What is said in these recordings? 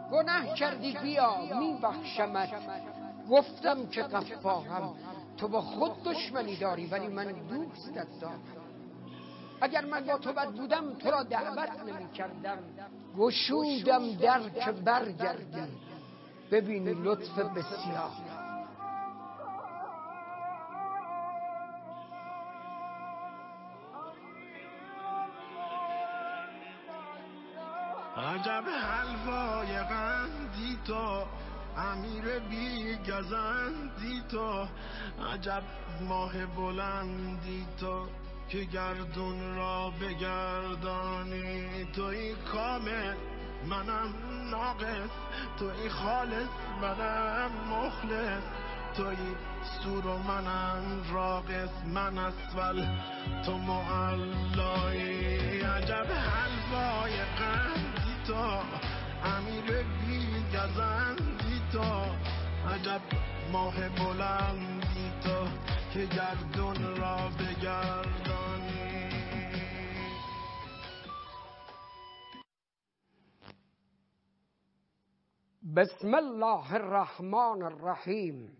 گناه کردی بیا میبخشمت. گفتم که غفارم، تو با خود دشمنی داری ولی من دوستت دارم. اگر من با تو بد بودم تو را دعوت نمی کردم. گشودم در که برگردی، ببینی لطف بسیار. عجب حلوای قندی تو، امیر بی گزندی تو، عجب ماه بلندی تو که گردون را بگردانی. توی کامل منم ناقص، توی خالص منم مخلص، توی سور و منم راقص، من اسفل تو معلایی. عجب حلوای قندی تو، امیر بی گزندی تو، عجب ماه بلندی تو که گردون را بگردانی. بسم الله الرحمن الرحیم.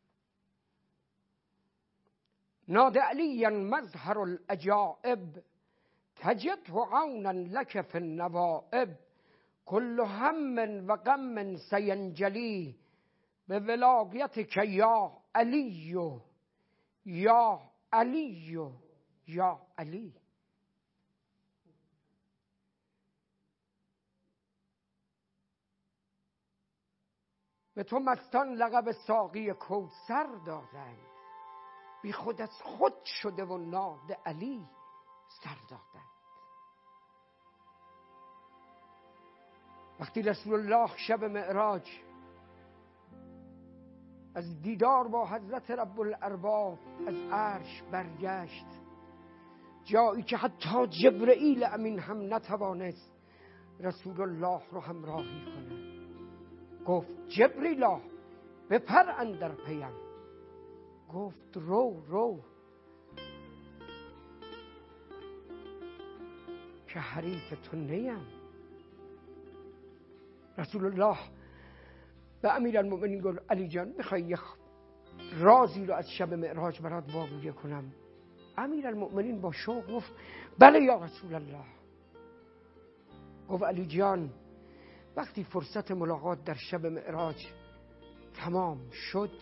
ناد علیا مظهر العجائب، تجده عونا لك في النوائب. كل هم و غم سینجلی، به ولایتک یا علی یا علی یا علی. به تو مستان لقب ساقی کوثر دادند، بی خود از خود شده و ناد علی سر دادند. وقتی رسول الله شب معراج از دیدار با حضرت رب الارباب از عرش برگشت، جایی که حتی جبرئیل امین هم نتوانست رسول الله رو همراهی کنه، گفت جبریلا بپر اندر پیم. گفت رو رو که حریف تو نیم. رسول الله به امیرالمؤمنین گفت علی جان میخوای یه رازی رو از شب معراج برات واگویی کنم؟ امیرالمؤمنین با شوق گفت بله یا رسول الله. گفت علی جان وقتی فرصت ملاقات در شب معراج تمام شد،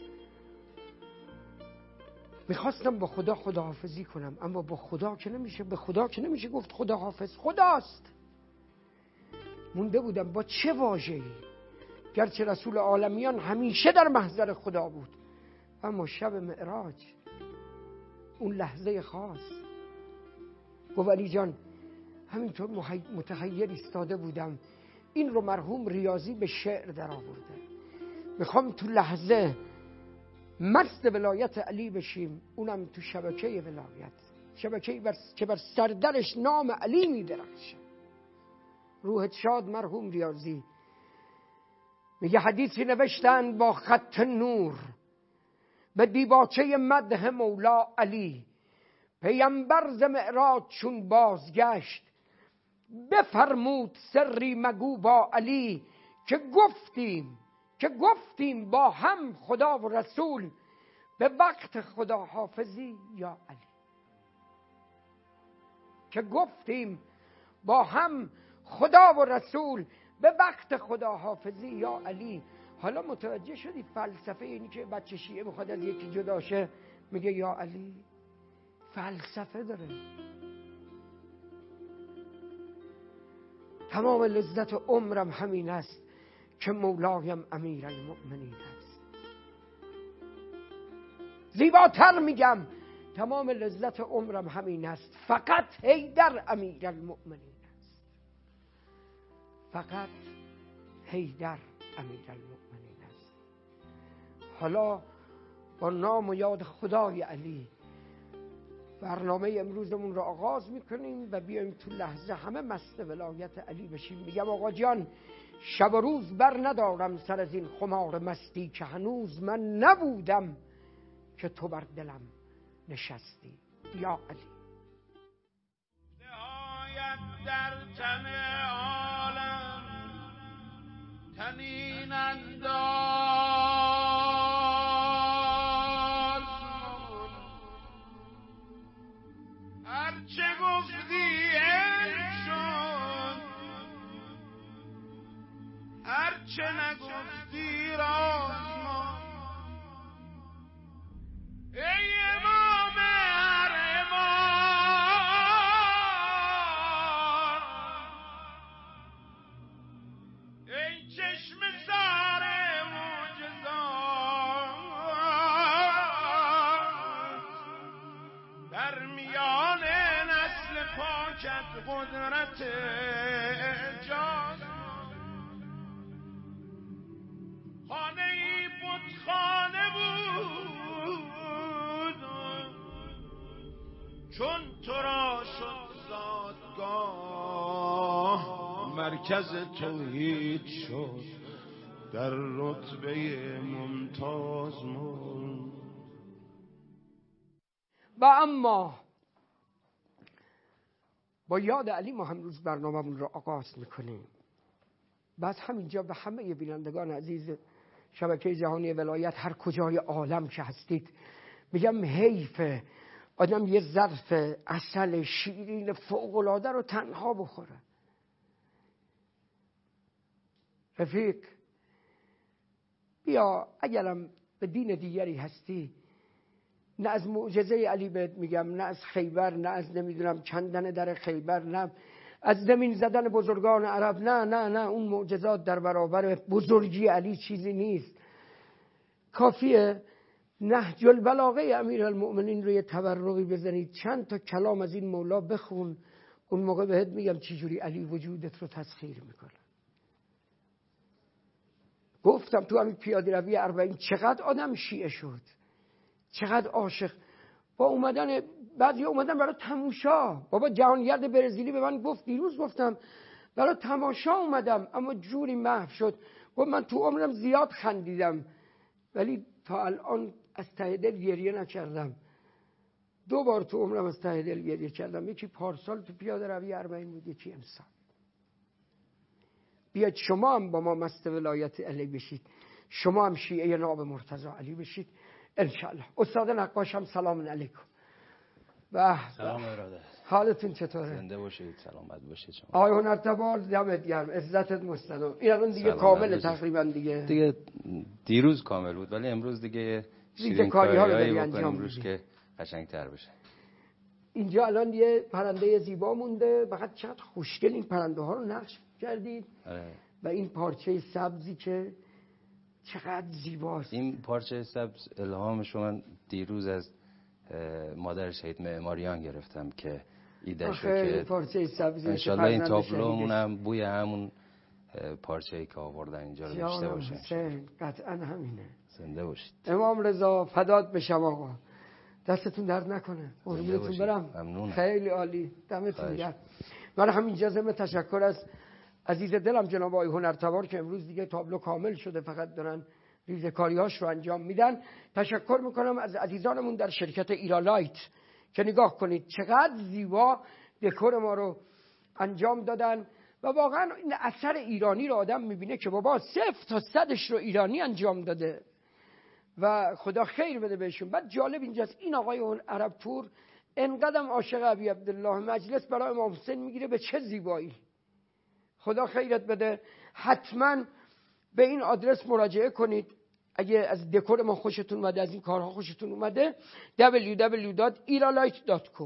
میخواستم با خدا خداحافظی کنم، اما با خدا که نمیشه، به خدا که نمیشه گفت خداحافظ، خداست. مونده بودم با چه واژه‌ای، گرچه رسول عالمیان همیشه در محضر خدا بود، اما شب معراج اون لحظه خاص. گفت علی جان همینطور متحیر ایستاده بودم، این رو مرحوم ریاضی به شعر در آورده، میخوام تو لحظه مست ولایت علی بشیم، اونم تو شبکه ولایت، شبکه‌ای که بر سردرش نام علی میدرخشه. روحت شاد مرحوم ریاضی. میگه حدیثی نوشتن با خط نور به دیباچه مدح مولا علی، پیامبر ز معراج چون بازگشت، بفرمود سری مگو با علی، که گفتیم با هم خدا و رسول، به وقت خداحافظی یا علی. که گفتیم با هم خدا و رسول، به وقت خداحافظی یا علی. حالا متوجه شدی فلسفه اینی که بچه شیعه میخواد از یکی جدا شه میگه یا علی؟ فلسفه داره. تمام لذت عمرم همین است که مولایم امیرالمؤمنین است. زیباتر میگم تمام لذت عمرم همین است، فقط حیدر امیرالمؤمنین است. فقط حیدر امیرالمؤمنین است. حالا با نام و یاد خدای علی برنامه امروزمون رو آغاز میکنیم و بیایم تو لحظه همه مست ولایت علی بشیم. میگم آقا جان شب و روز بر ندارم سر از این خمار مستی، که هنوز من نبودم که تو بر دلم نشستی یا علی. نهایت در تن عالم حنین انداز هرچه گفتی علم شد هرچه نگفتی راز ماند ای امام هر امام ای چشم سار معجزات در میان نسل پاکت قدرت اعجاز خانه ای بتخانه بود چون تو را شد زادگاه مرکز توحید شد در رتبه ممتاز موند. و اما با یاد علی ما امروز برنامه‌مون رو آغاز میکنیم. بعد همینجا به همه بینندگان عزیز شبکه جهانی ولایت هر کجای عالم که هستید میگم حیفه آدم یه ظرف عسل شیرین فوق‌العاده رو تنها بخوره. رفیق بیا اگرم به دین دیگری هستی نه از معجزه علی بهت میگم، نه از خیبر، نه از نمیدونم کندن در خیبر، نه از زمین زدن بزرگان عرب، نه اون معجزات در برابر بزرگی علی چیزی نیست. کافیه نهج البلاغه امیرالمؤمنین رو یه تبرقی بزنید، چند تا کلام از این مولا بخون، اون موقع بهت میگم چی جوری علی وجودت رو تسخیر میکنه. گفتم تو همین پیاده روی 40 چقدر آدم شیعه شد، چقدر عاشق. با اومدن بعضی اومدن برای تماشا. بابا جهانگرد برزیلی به من گفت، دیروز گفتم برای تماشا اومدم اما جوری محو شد. گفت من تو عمرم زیاد خندیدم ولی تا الان از ته دل گریه نکردم. 2 بار تو عمرم از ته دل گریه کردم، یکی پارسال تو پیاده روی 40 بود، یکی امسال. بیاید شما هم با ما مست ولایت علی بشید، شما هم شیعه ناب مرتضی علی بشید انشالله. استاد نقاش هم سلام علیکم. سلام ارادت، حالتون چطوره؟ زنده باشید، سلامت باشید شما. آقای هنرتبار دمت گرم، عزتت مستدام. این الان دیگه کامله تقریبا دیگه دیروز کامل بود ولی امروز دیگه ریزکاری ها رو داری انجام امروز که قشنگ‌تر بشه. اینجا الان یه پرنده زیبا مونده، فقط چقدر خوشگل این پرنده ها رو نقش کردید. و این پارچه سبزی که چقدر زیباست. این پارچه سبز الهامش رو من دیروز از مادر شهید معماریان گرفتم که ایده‌شو که پارچه سبزی انشالله این تابلومون هم بوی همون پارچه‌ای که آوردن اینجا رو داشته باشه. حسین قطعا همینه. زنده باشید. امام رضا فدات بشم آقا، دستتون درد نکنه، قربونتون برم. ممنون. خیلی عالی، دمتون گرم. من همین جزم تشکر از عزیز دلم جناب آقای هنرتبار که امروز دیگه تابلو کامل شده، فقط دارن ریزکاری‌هاش رو انجام میدن. تشکر میکنم از عزیزانمون در شرکت ایرالایت که نگاه کنید چقدر زیبا دکور ما رو انجام دادن و واقعا این اثر ایرانی رو آدم میبینه که بابا 0 تا 100ش رو ایرانی انجام داده و خدا خیر بده بهشون. بعد جالب اینجاست این آقای اون عرب پور انقدرم عاشق ابی عبدالله مجلس برای امام حسین میگیره، به چه زیبایی. خدا خیرت بده. حتما به این آدرس مراجعه کنید اگه از دکور ما خوشتون اومده، از این کارها خوشتون اومده. www.iralight.co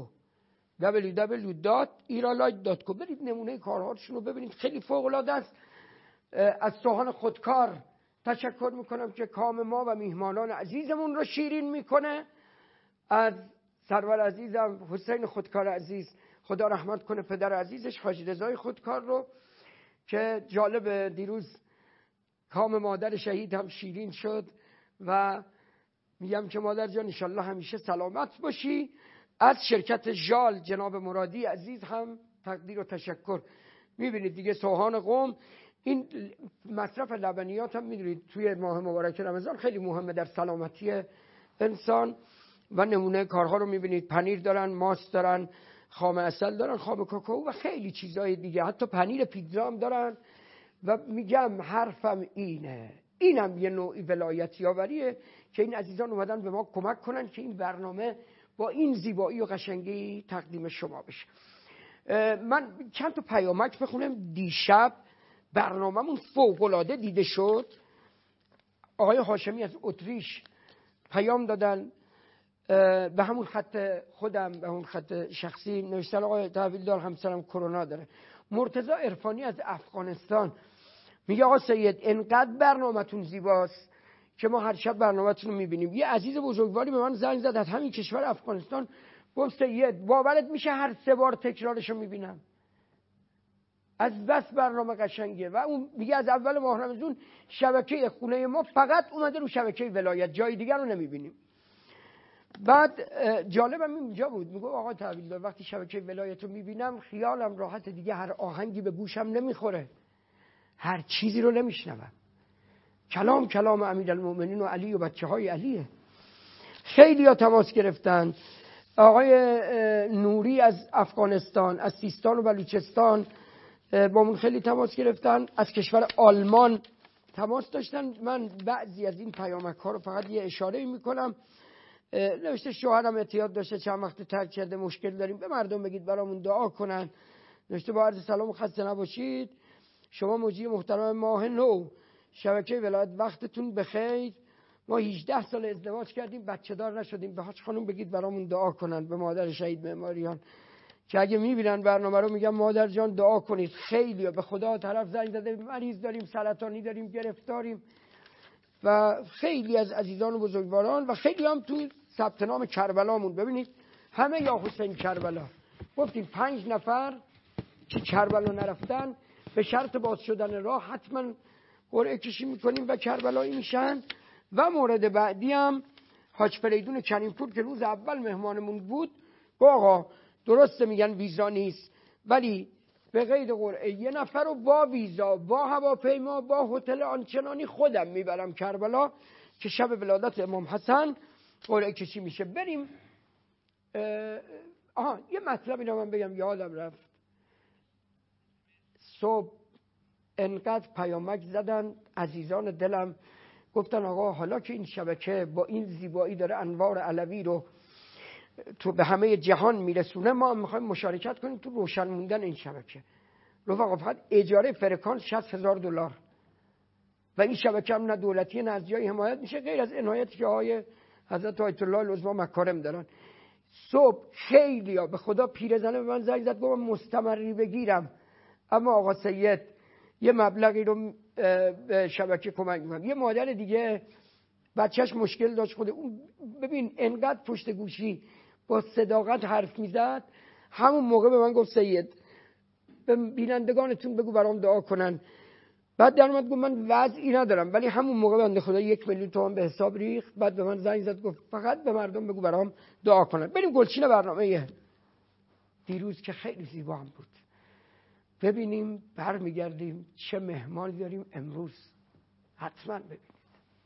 www.iralight.co برید نمونه کارهاشون رو ببینید، خیلی فوق العاده است. از سوهان خودکار تشکر میکنم که کام ما و میهمانان عزیزمون رو شیرین میکنه. از سرور عزیزم حسین خودکار عزیز، خدا رحمت کنه پدر عزیزش حاجی رضای خودکار رو، که جالب دیروز کام مادر شهید هم شیرین شد و میگم که مادر جان انشالله همیشه سلامت باشی. از شرکت ژال جناب مرادی عزیز هم تقدیر و تشکر. میبینید دیگه سوهان قم، این مصرف لبنیات هم میدونید توی ماه مبارک رمضان خیلی مهمه در سلامتی انسان و نمونه کارها رو میبینید. پنیر دارن، ماست دارن، خام عسل دارن، خام کوکائو و خیلی چیزهای دیگه، حتی پنیر پیتزا هم دارن و میگم حرفم اینم یه نوعی ولایت یاوریه که این عزیزان اومدن به ما کمک کنن که این برنامه با این زیبایی و قشنگی تقدیم شما بشه. من چند تا پیامک بخونم. دیشب برنامه‌مون فوق‌العاده دیده شد. آقای هاشمی از اتریش پیام دادن به همون خط خودم، به همون خط شخصی نوشتن آقای تحویلدار همسرم کرونا داره. مرتضی عرفانی از افغانستان میگه آقا سید انقدر برنامه‌تون زیباست که ما هر شب برنامه‌تون رو میبینیم. یه عزیز بزرگواری به من زنگ زد از همین کشور افغانستان، گفت سید باورت میشه هر 3 بار تکرارش رو میبینم، از بس برنامه قشنگه. و اون میگه از اول ماه رمضان شبکه خونه ما فقط اومده رو شبکه ولایت، جای دیگر رو نمیبینیم. بعد جالبم اینجا بود، میگه آقا تحویلدار وقتی شبکه ولایت رو میبینم خیالم راحت، دیگه هر آهنگی به گوشم نمیخوره، هر چیزی رو نمیشنوم، کلام امیرالمومنین و علی و بچه های علیه. خیلی ها تماس گرفتن. آقای نوری از افغانستان، از سیستان و بلوچستان با من خیلی تماس گرفتن. از کشور آلمان تماس داشتن. من بعضی از این پیامک ها رو فقط یه اشاره میکنم. نوشته شوهرم اعتیاد داشته، چند وقت ترک کرده، مشکل داریم، به مردم بگید برامون دعا کنن. نوشته با عرض سلام و خسته نباشید، شما مجری محترم ماه نو، شبکه ولایت وقتتون بخیر، ما 18 سال ازدواج کردیم بچه دار نشدیم، به حاج خانم بگید برامون دعا کنن، به مادر شهید معماریان که اگه میبینن برنامه رو میگم مادر جان دعا کنید. خیلی به خدا طرف زنگ زده مریض داریم، سرطانی داریم، گرفتاریم. و خیلی از عزیزان و بزرگواران و خیلی هم تو ثبت نام کربلامون ببینید همه یا حسین کربلا گفتیم 5 نفر که کربلا نرفتن به شرط باز شدن راه حتما قرعه کشی میکنیم و کربلایی میشن. و مورد بعدی هم حاج فریدون کریمپور که روز اول مهمانمون بود، آقا درسته میگن ویزا نیست ولی به قید قرعه 1 نفر رو با ویزا، با هواپیما، با هتل آنچنانی خودم میبرم کربلا که شب ولادت امام حسن قرعه کشی میشه. بریم. یه مطلبی رو من بگم یادم رفت. صبح انقدر پیامک زدن عزیزان دلم، گفتن آقا حالا که این شبکه با این زیبایی داره انوار علوی رو تو به همه جهان میرسونه، ما هم میخوایم مشارکت کنیم تو روشن موندن این شبکه. رفقا فقط اجاره فرکانس $60,000 و این شبکه هم نه دولتی نه از جایی حمایت میشه غیر از عنایتی که آقای حضرت آیت الله العظما مکارم دارن. صبح خیلی ها به خدا پیرزنه به من زنگ زد گفت مستمری بگیرم اما آقا سید یه مبلغی رو به شبکه کمک میکنم. یه مادر دیگه بچهش مشکل داشت، خود اون ببین انقدر پشت گوشی با صداقت حرف میزد، همون موقع به من گفت سید به بینندگانتون بگو برام دعا کنن. بعد در اومد گفت من وضعی ندارم ولی همون موقع بنده خدا 1 میلیون تومان به حساب ریخت. بعد به من زنگ زد گفت فقط به مردم بگو برام دعا کنن. بریم گلچین برنامه دیروز که خیلی زیبا هم بود ببینیم، برمیگردیم چه مهمانی داریم امروز، حتما ببینید.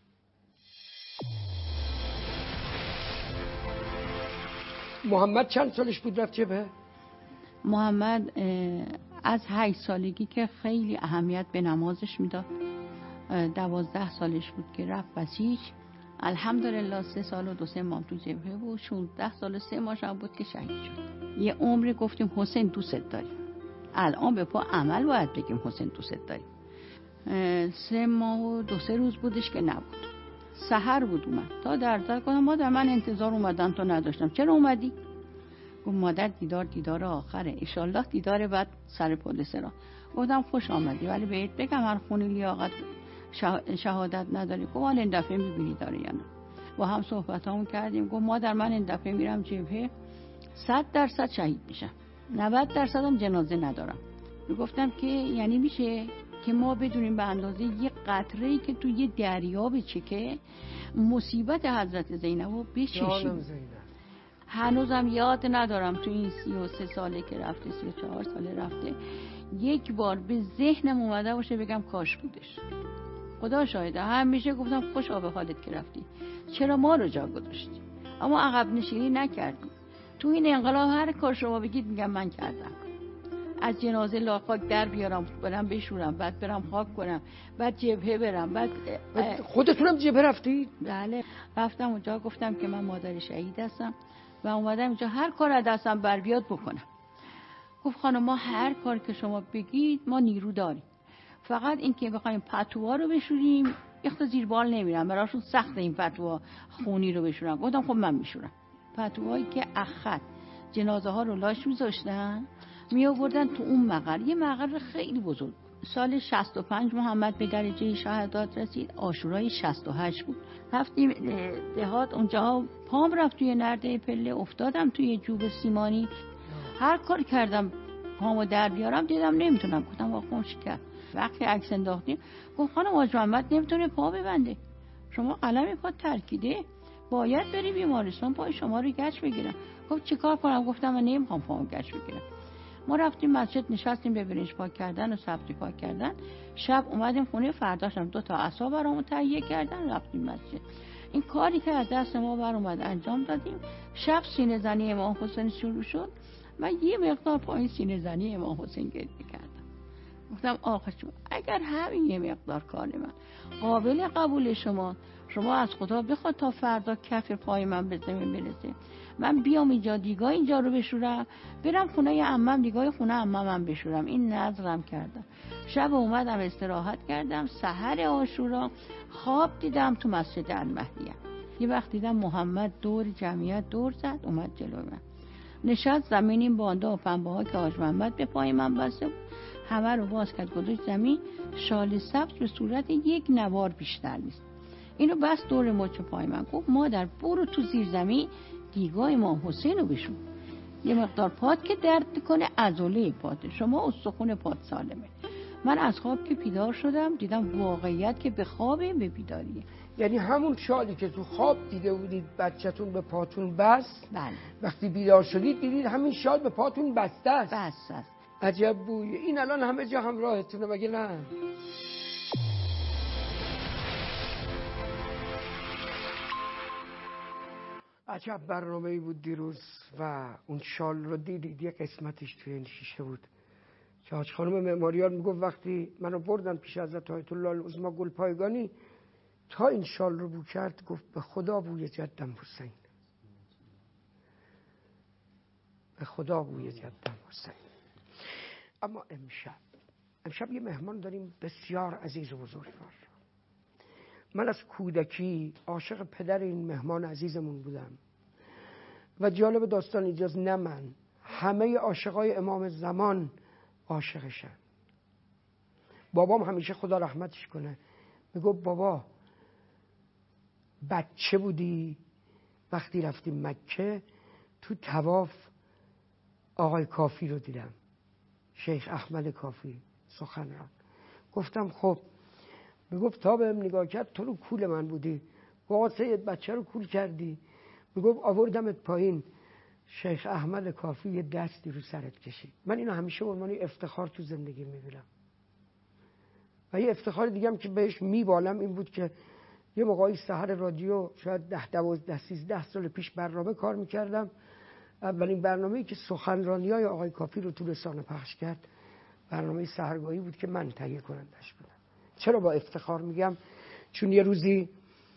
محمد چند سالش بود رفت جبهه؟ محمد از 8 سالگی که خیلی اهمیت به نمازش میداد، 12 سالش بود که رفت بسیج. الحمدلله 3 سال و 2 ماه تو جبهه بود. 16 سال و 3 ماه بود که شهید شد. یه عمری گفتیم حسین دوست داریم، الان به پا عمل باید بگیم حسین دوست داریم. 3 ماه و 2-3 روز بودش که نبود. سحر بود اومد تا در کنم مادر من انتظار اومدن تو نداشتم، چرا اومدی؟ گفت مادر دیدار آخره، انشالله دیدار بعد سر پلیس را. گفتم خوش آمدی ولی بهت بگم هر خونی لیاقت شهادت نداری. گفت حالا این دفعه میبینی داره یا نه. با هم صحبت همون کردیم. گفت مادر من این دفعه میرم جبهه 100% شهید میشم، 90% هم جنازه ندارم. گفتم که یعنی میشه که ما بدونیم به اندازه یه قطره‌ای که تو یه دریا بچکه مصیبت حضرت زینب رو بچشیم. هنوزم یاد ندارم تو این 33 ساله که رفته، 34 ساله رفته، یک بار به ذهنم اومده باشه بگم کاش بودش. خدا شاهده همیشه گفتم خوشا به حالت که رفتی، چرا ما رو جا گذاشتی؟ اما عقب نشینی نکردی. تو این انقلاب هر کار شما بگید میگم من کردم. از جنازه لاخاک در بیارم برم بشورم، بعد برم خاک کنم، بعد جبهه برم، بعد خودتونم جبهه رفتید؟ بله رفتم اونجا، گفتم که من مادر شهید هستم و اومدم اینجا هر کار از دستم بر بیاد بکنم. گفت خانم ما هر کار که شما بگید ما نیرو داریم، فقط این که بخوایم پتوها رو بشوریم یخت زیر بال نمیرم، براشون سخت این پتوها خونی رو بشورم. گفتم خب من میشورم. پتوهایی که اخت جنازه ها رو لاش میذاشتن می آوردن تو اون مقر، یه مقر خیلی بزرگ. سال 65 محمد به درجه شهادت رسید، عاشورای 68 بود. رفتیم دهات اونجا، پام رفت توی نرده پله، افتادم توی جوب سیمانی. هر کار کردم پامو در بیارم دیدم نمیتونم. گفتم آقا شکر. وقتی عکس انداختیم گفت خانم حاج محمد نمیتونه پا ببنده، شما قلم پا ترکیده، باید بری بیمارستان پای شما رو گچ بگیرم. گفت چیکار کنم؟ گفتم من نمیخوام پامو گچ بگیرم. ما رفتیم مسجد نشستیم به برنج پاک کردن و سبزی پاک کردن. شب اومدیم خونه، فرداشم 2 تا عصا برامون تهیه کردن، رفتیم مسجد. این کاری که از دست ما بر اومد انجام دادیم. شب سینه زنی امام حسین شروع شد. من یه مقدار پایین سینه زنی امام حسین گریه کردم. گفتم آخه اگر همین یه مقدار کار من قابل قبول شما از خدا بخواد تا فردا کف پای من به زمین برسه، من بیام اینجا دیگاه اینجا رو بشورم، برم خونه عمم دیگاه خونه عممم بشورم. این نظرم کردم. شب اومدم استراحت کردم. سحر عاشورا خواب دیدم تو مسجد المهدیه. یه وقت دیدم محمد دور جمعیت دور زد، اومد جلوی من نشست. زمین این بانده و پنبه ها که حاج محمد به پای من بسته بود همه رو باز کرد، گذاشت زمین. شال سبز به صورت یک نوار بیشتر نیست، اینو بس دور مچ پای من. گفت مادر برو تو زیر زمین دیگاه امام حسین رو بشون، یه مقدار پات که درد کنه عضله پاته، شما استخون پات سالمه. من از خواب که بیدار شدم دیدم واقعیت که به خوابه به بیداریه. یعنی همون شالی که تو خواب دیده بودید بچه‌تون به پاتون بست، بله. وقتی بیدار شدید دیدید همین شال به پاتون بسته است. بس است. عجب بوی. این الان همه جا همراهتونه مگه نه؟ عجب برنامه‌ای بود دیروز و اون شال رو دیدید، یه قسمتش توی این شیشه بود که حاج خانم معماریان میگفت وقتی منو بردن پیش حضرت آیت الله العظمی گلپایگانی تا این شال رو بو کرد گفت به خدا بوی جدم حسین، به خدا بوی جدم حسین. اما امشب یه مهمان داریم بسیار عزیز و بزرگوار. من از کودکی عاشق پدر این مهمان عزیزمون بودم و جالب داستان اینجاست، نه من، همه عاشقای امام زمان عاشقشن. بابام همیشه خدا رحمتش کنه میگه بابا بچه بودی وقتی رفتیم مکه تو طواف آقای کافی رو دیدم، شیخ احمد کافی سخنران. گفتم خب، میگفت تا بهم نگاه کرد تو رو کول من بودی، واسه بچه رو کول کردی. میگفت آوردمت پایین، شیخ احمد کافی یه دستی رو سرت کشید. من اینو همیشه به عنوان افتخار تو زندگی میبینم و یه افتخار دیگه هم که بهش میبالم این بود که یه موقعی سحر رادیو شاید 10-12-13 سال پیش برنامه کار میکردم. اولین برنامه‌ای که سخنرانی‌های آقای کافی رو تو رسانه پخش کرد برنامه سحرگاهی بود که من تهیه کنندش بودم. چرا با افتخار میگم؟ چون یه روزی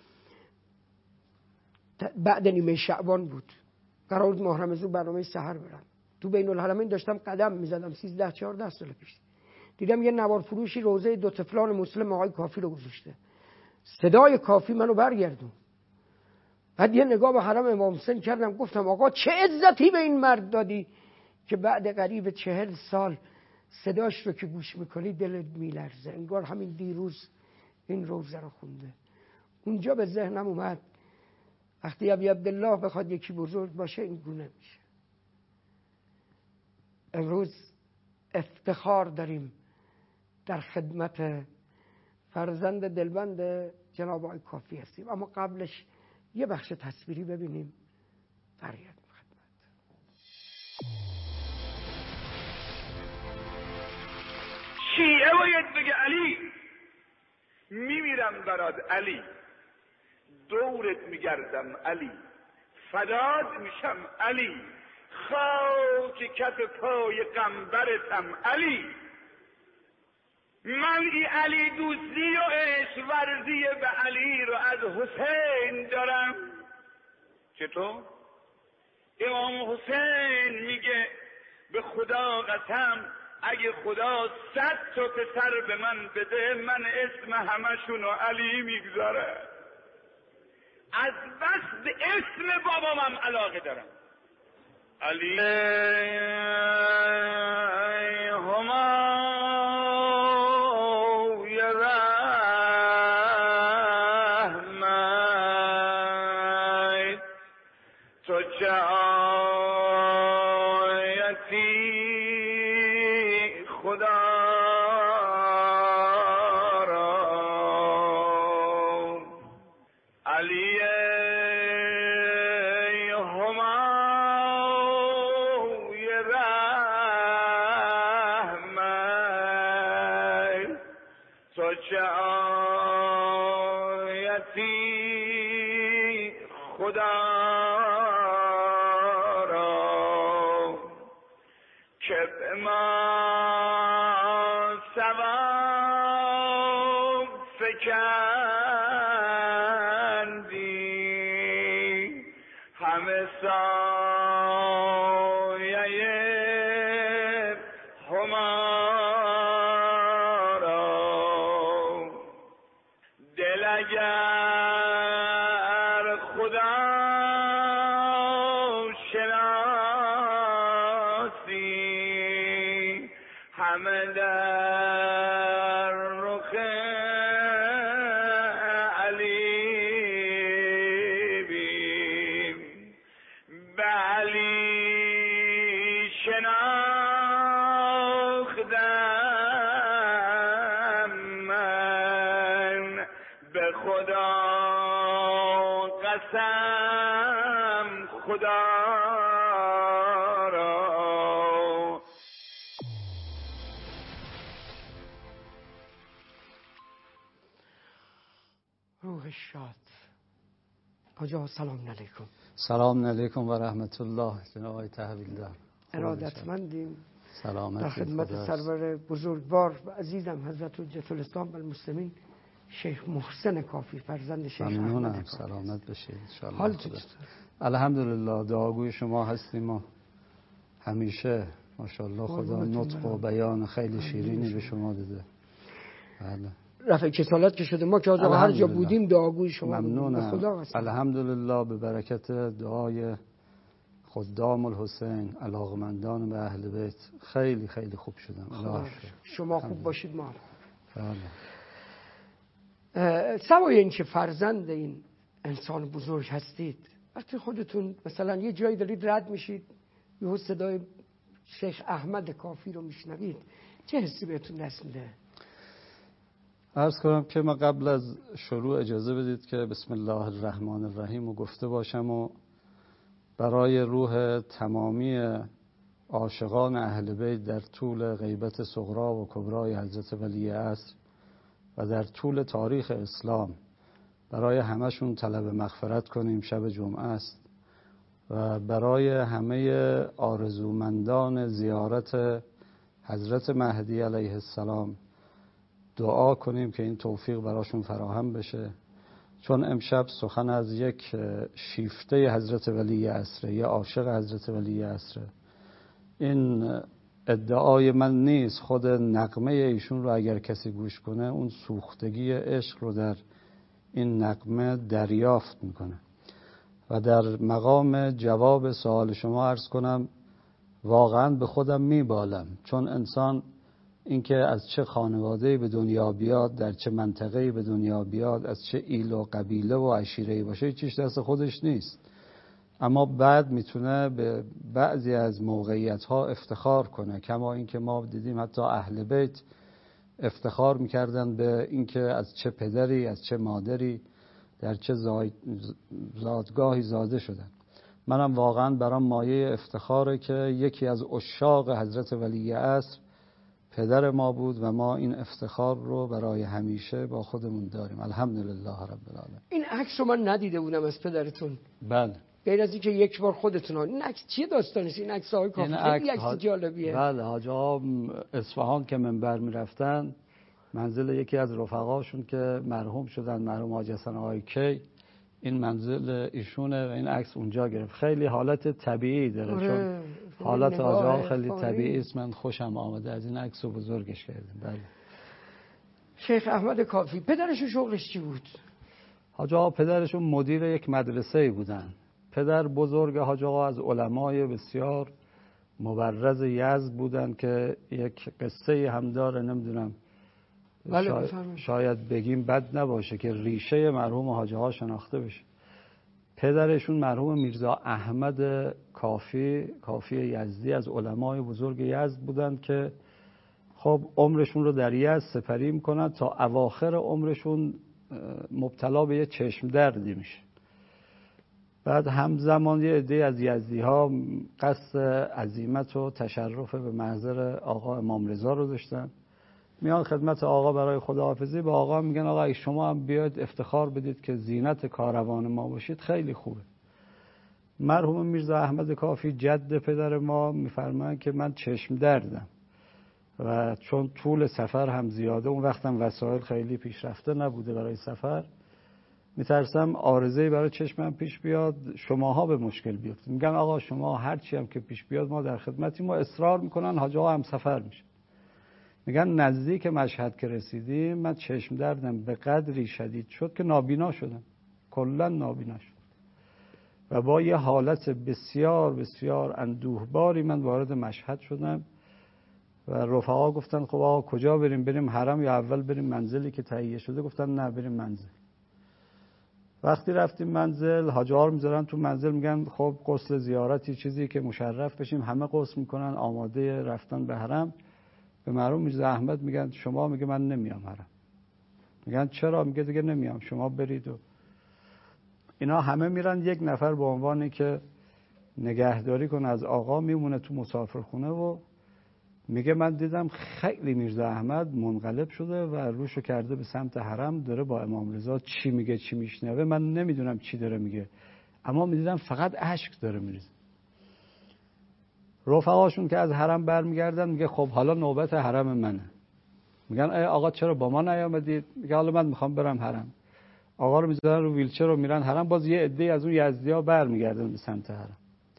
بعد نیمه شعبان بود، قرار بود ماه رمضان برنامه سحر برم. تو بین الحرمین داشتم قدم میزدم 13-14 سال پیش، دیدم یه نوار فروشی روزه 2 طفلان مسلم آقای کافی رو گذاشته. صدای کافی منو برگردون. بعد یه نگاه به حرم امام حسین کردم، گفتم آقا چه عزتی به این مرد دادی که بعد قریب 40 سال صداش رو که گوش میکنی دلت میلرزه، انگار همین دیروز این روزه رو خونده. اونجا به ذهنم اومد وقتی ابی عبدالله بخواد یکی بزرگ باشه این گونه میشه. امروز افتخار داریم در خدمت فرزند دلبند جناب آقای کافی هستیم، اما قبلش یه بخش تصویری ببینیم. برگردیم خدمت. شیعه باید بگه علی میمیرم برات، علی دورت میگردم، علی فدات میشم، علی خاک کف پای قنبرتم علی. من ای علی دوستی و عشق ورزی به علی رو از حسین دارم. چطور؟ امام حسین میگه به خدا قسم اگه خدا 100 تا پسر به من بده من اسم همشونو علی میگذاره. از بس به اسم بابامم علاقه دارم. علی همای رحمت تو چه آیتی خدا را. علی همای رحمت تو چه آیتی خدا را که به ما ثواب فکندی همه سایه هما را. دل اگر خدا شناسی همه در رخ علی بین. به علی شناختم من به خدا قسم خدا را. روح شاد. آجا سلام علیکم. سلام علیکم و رحمت الله. جناب آقای تحویلدار ارادتمندیم سلامت در خدمت سرور بزرگوار و عزیزم حضرت حجت الاسلام و المسلمین شیخ محسن کافی فرزند شیخ ممنونم. احمد کافی. سلامت بشید ان شاء الله. حال چطور؟ الحمدلله دعاگوی شما هستیم و همیشه ماشاءالله خدا نطق و بیان خیلی شیرینی به شما داده. بله. رفع کسالت که شده ما که آجا هر جا بودیم دعاگوی شما ممنونم. به خدا قسم. الحمدلله به برکت دعای خدام الحسین علاقمندان به اهل بیت خیلی خیلی خوب شدم. شما خوب باشید ما. بله. سوای این که فرزند این انسان بزرگ هستید وقتی خودتون مثلا یه جایی دارید رد میشید یه صدای شیخ احمد کافی رو میشنوید چه حسی بهتون دست میده؟ عرض کنم که من قبل از شروع اجازه بدید که بسم الله الرحمن الرحیم رو گفته باشم و برای روح تمامی عاشقان اهل بیت در طول غیبت صغرا و کبرای حضرت ولی عصر و در طول تاریخ اسلام برای همشون طلب مغفرت کنیم. شب جمعه است و برای همه آرزومندان زیارت حضرت مهدی علیه السلام دعا کنیم که این توفیق براشون فراهم بشه، چون امشب سخن از یک شیفته حضرت ولی عصر، یه عاشق حضرت ولی عصر. این ادعای من نیست، خود نغمه ایشون رو اگر کسی گوش کنه اون سوختگی عشق رو در این نغمه دریافت میکنه. و در مقام جواب سوال شما عرض کنم واقعا به خودم میبالم، چون انسان اینکه از چه خانواده‌ای به دنیا بیاد، در چه منطقه‌ای به دنیا بیاد، از چه ایل و قبیله و عشیره‌ای باشه چیش دست خودش نیست، اما بعد میتونه به بعضی از موقعیت‌ها افتخار کنه. کما اینکه ما دیدیم حتی اهل بیت افتخار میکردن به اینکه از چه پدری، از چه مادری، در چه زادگاهی زاده شدن. منم واقعا برام مایه افتخاره که یکی از عشاق حضرت ولی عصر پدر ما بود و ما این افتخار رو برای همیشه با خودمون داریم. الحمدلله رب العالمین. این عکس رو من ندیده بودم از پدرتون. بله. غیر از اینکه یک بار خودتون این عکس چیه داستانش؟ این عکس آقای کافی خیلی عکس جالبیه. بله، حاج آقا اصفهان که منبر میرفتن منزل یکی از رفقاشون که مرحوم شدن، مرحوم حاج حسن آقای کی، این منزل ایشونه و این عکس اونجا گرفت. خیلی حالت طبیعی داره. چون حالت حاج آقا خیلی طبیعی است. من خوشم آمده از این عکس بزرگش کردیم. بله. شیخ احمد کافی پدرشون شغلش چی بود؟ حاج آقا پدرشون مدیر یک مدرسه بودن. پدر بزرگ حاج آقا از علمای بسیار مبرز یزد بودن که یک قصه هم داره، نمیدونم شاید بگیم بد نباشه که ریشه مرحوم حاج آقا شناخته بشه. پدرشون مرحوم میرزا احمد کافی یزدی از علمای بزرگ یزد بودند که خب عمرشون رو در یزد سپری میکنن تا اواخر عمرشون مبتلا به یه چشم دردی میشه. بعد همزمان یه عده از یزدی ها قصد عزیمت و تشرف به محضر آقا امام رضا رو داشتن، میان خدمت آقا برای خداحافظی. به آقا میگن آقا شما هم بیاید افتخار بدید که زینت کاروان ما باشید، خیلی خوبه. مرحوم میرزا احمد کافی جد پدر ما میفرمایند که من چشم دردم و چون طول سفر هم زیاده، اون وقت هم وسایل خیلی پیشرفته نبوده برای سفر، میترسم عارضه‌ای برای چشمم پیش بیاد، شماها به مشکل بیفتید. میگن آقا شما هر چی هم که پیش بیاد ما در خدمتیم. ما اصرار میکنن حاج آقا هم سفر میشه. میگن نزدیک مشهد که رسیدیم من چشم دردم به قدری شدید شد که نابینا شدم، کلا نابینا شد و با یه حالت بسیار بسیار اندوهباری من وارد مشهد شدم و رفقا گفتن خب آقا کجا بریم حرم یا اول بریم منزلی که تهیه شده؟ گفتن نه بریم منزل. وقتی رفتیم منزل، حاج آقا میذارن تو منزل، میگن خب غسل زیارتی چیزی که مشرف بشیم، همه غسل میکنن آماده رفتن به حرم. به مرحوم میرزا احمد میگن شما؟ میگه من نمیام حرم. میگن چرا؟ میگه دیگه نمیام، شما برید. و اینا همه میرن، یک نفر به عنوانی که نگهداری کنه از آقا میمونه تو مسافرخونه و میگه من دیدم خیلی میرزا احمد منقلب شده و روشو کرده به سمت حرم، داره با امام رضا چی میگه چی میشنوه، من نمیدونم چی داره میگه، اما میدیدم فقط اشک داره میریزه. رفقاشون که از حرم برمیگردن میگه خب حالا نوبت حرم منه. میگن ای آقا چرا با ما نیامدید؟ میگه حالا من میخوام برم حرم. آقا رو میذارن رو ویلچر رو میرن حرم. باز یه عده از اون یزدی‌ها برمیگردن به سمت حرم.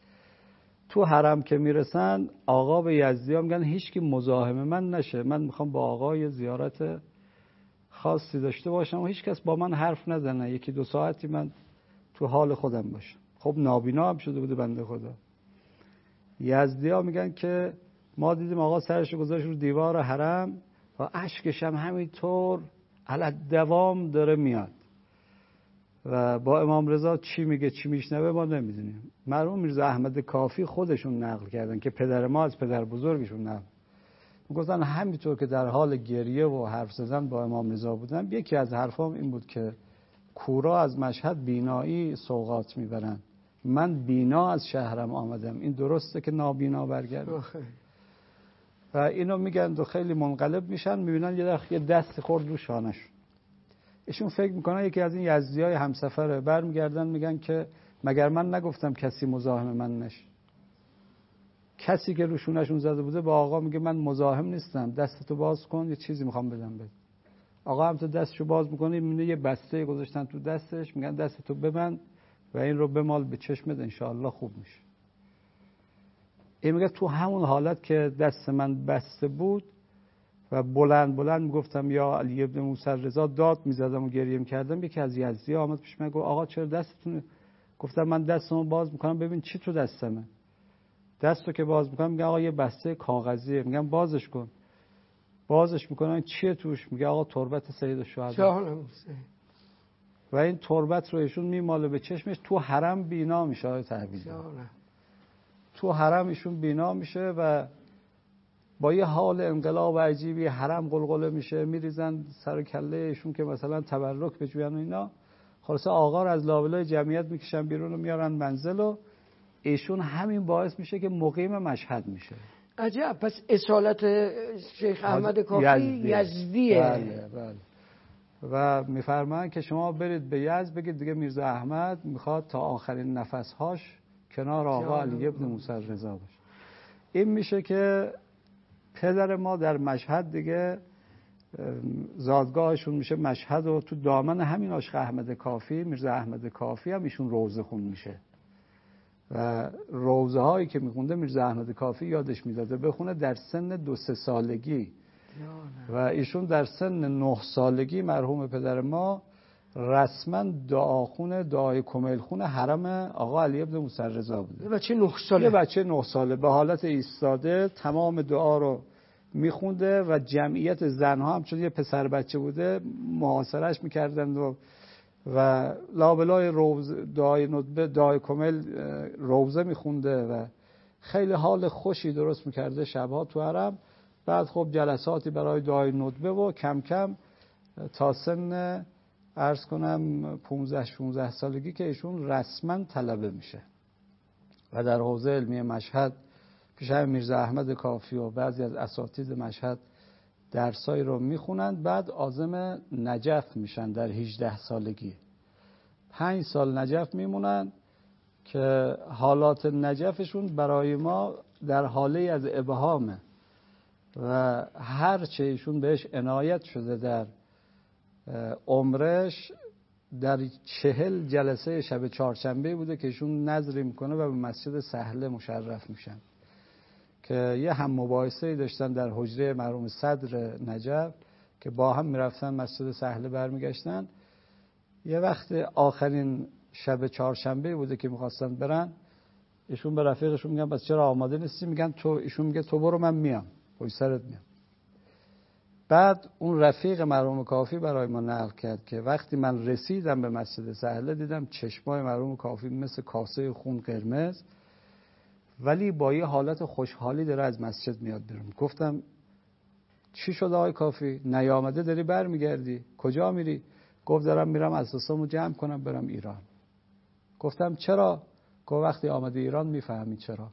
تو حرم که میرسن آقا به یزدی‌ها میگن هیچ کی مزاحم من نشه، من میخوام با آقا یه زیارت خاصی داشته باشم و هیچ کس با من حرف نزنه، یکی دو ساعتی من تو حال خودم باشم. خب نابینا هم شده بوده بنده خدا. یزدی‌ها میگن که ما دیدیم آقا سرش گذاشت رو دیوار حرم و اشکش هم همینطور علت دوام داره میاد و با امام رضا چی میگه چی میشنوه ما نمیدونیم. مرحوم میرزا احمد کافی خودشون نقل کردن که پدر ما از پدر بزرگشون نقل گفتن همینطور که در حال گریه و حرف زدن با امام رضا بودن، یکی از حرفام این بود که کورا از مشهد بینایی سوغات میبرن، من بینا از شهرم آمدم، این درسته که نابینا برگرد؟ و اینو میگن و خیلی منقلب میشن، میبینن یه دست خورد رو شانش. ایشون فکر میکنن یکی از این یزدیای همسفره، برمیگردن میگن که مگر من نگفتم کسی مزاحم من نشه؟ کسی که روشونشون زده بوده با آقا میگه من مزاحم نیستم، دستتو باز کن یه چیزی میخوام بدم بهت. آقا هم تو دستشو باز میکنه، میبینه یه بسته گذاشتن تو دستش، میگن دستتو ببند و این رو بمال به چشمت انشاءالله خوب میشه. این میگه تو همون حالت که دست من بسته بود و بلند بلند میگفتم یا علی ابن موسی رضا، داد میزدم و گریه میکردم، یکی از یزدی آمد پیش من گفت آقا چرا دستتون؟ گفتم من دستمو باز میکنم ببین چی تو دستمه. دستو که باز میکنم میگه آقا یه بسته کاغذیه. میگم بازش کن. بازش میکنم چیه توش؟ میگه آقا تربت سید الشهدا. و این تربت رو ایشون میماله به چشمش، تو حرم بینا میشه. تعبیز تو حرم ایشون بینا میشه و با یه حال انقلاب عجیبی حرم قلقله میشه، میریزن سر کله ایشون که مثلا تبرک بجوین و اینا. خلاصه آقا رو از لابلای جمعیت میکشن بیرون و میارن منزل و ایشون همین باعث میشه که مقیم مشهد میشه. عجب. پس اصالت شیخ احمد کافی یزدیه. بله بله. و میفرمایند که شما برید به یزد بگید دیگه میرزا احمد میخواد تا آخرین نفسهاش کنار آقا علی ابن موسی رضا باشه. این میشه که پدر ما در مشهد دیگه زادگاهشون میشه مشهد و تو دامن همین عاشق احمد کافی، میرزا احمد کافی هم ایشون روزه خون میشه و روزه هایی که میخونده میرزا احمد کافی یادش میداده بخونه در سن 2-3 سالگی و ایشون در سن 9 سالگی مرحوم پدر ما رسما دعاخون دعای کمیلخون حرم آقا علی ابن موسی رضا بوده. یه بچه 9 ساله، یه بچه 9 ساله به حالت ایستاده تمام دعا رو میخونده و جمعیت زنها هم چون یه پسر بچه بوده محاصرش میکردن و لابلای دعای ندبه دعای کمیل روزه میخونده و خیلی حال خوشی درست میکرده شبها تو حرم. بعد خب جلساتی برای دعای ندبه و کم کم تا سن عرض کنم 15-16 سالگی که ایشون رسما طلبه میشه و در حوزه علمی مشهد پیش میرزا احمد کافی و بعضی از اساتید مشهد درسایی رو میخونند. بعد عازم نجف میشن در 18 سالگی. 5 سال نجف میمونن که حالات نجفشون برای ما در حاله از ابهامه و هر چه ایشون بهش عنایت شده در عمرش در 40 جلسه شب چهارشنبه بوده که ایشون نذری میکنه و به مسجد سهله مشرف میشن که یه هم مباحثه‌ای داشتن در حجره مرحوم صدر نجف که با هم میرفتن مسجد سهله برمیگشتن. یه وقت آخرین شب چهارشنبه بوده که میخواستن برن، ایشون به رفیقشون میگن بس چرا آماده نیستی؟ میگن تو، ایشون میگه تو برو من میام پشت سرت میام. بعد اون رفیق مرحوم کافی برای ما نقل کرد که وقتی من رسیدم به مسجد سهله دیدم چشمای مرحوم کافی مثل کاسه خون قرمز ولی با یه حالت خوشحالی داره از مسجد میاد بیرون. گفتم چی شد آقای کافی؟ نیامده داری برمیگردی؟ کجا میری؟ گفت دارم میرم اساسامو جمع کنم برم ایران. گفتم چرا؟ گفت وقتی آمده ایران میفهمی چرا.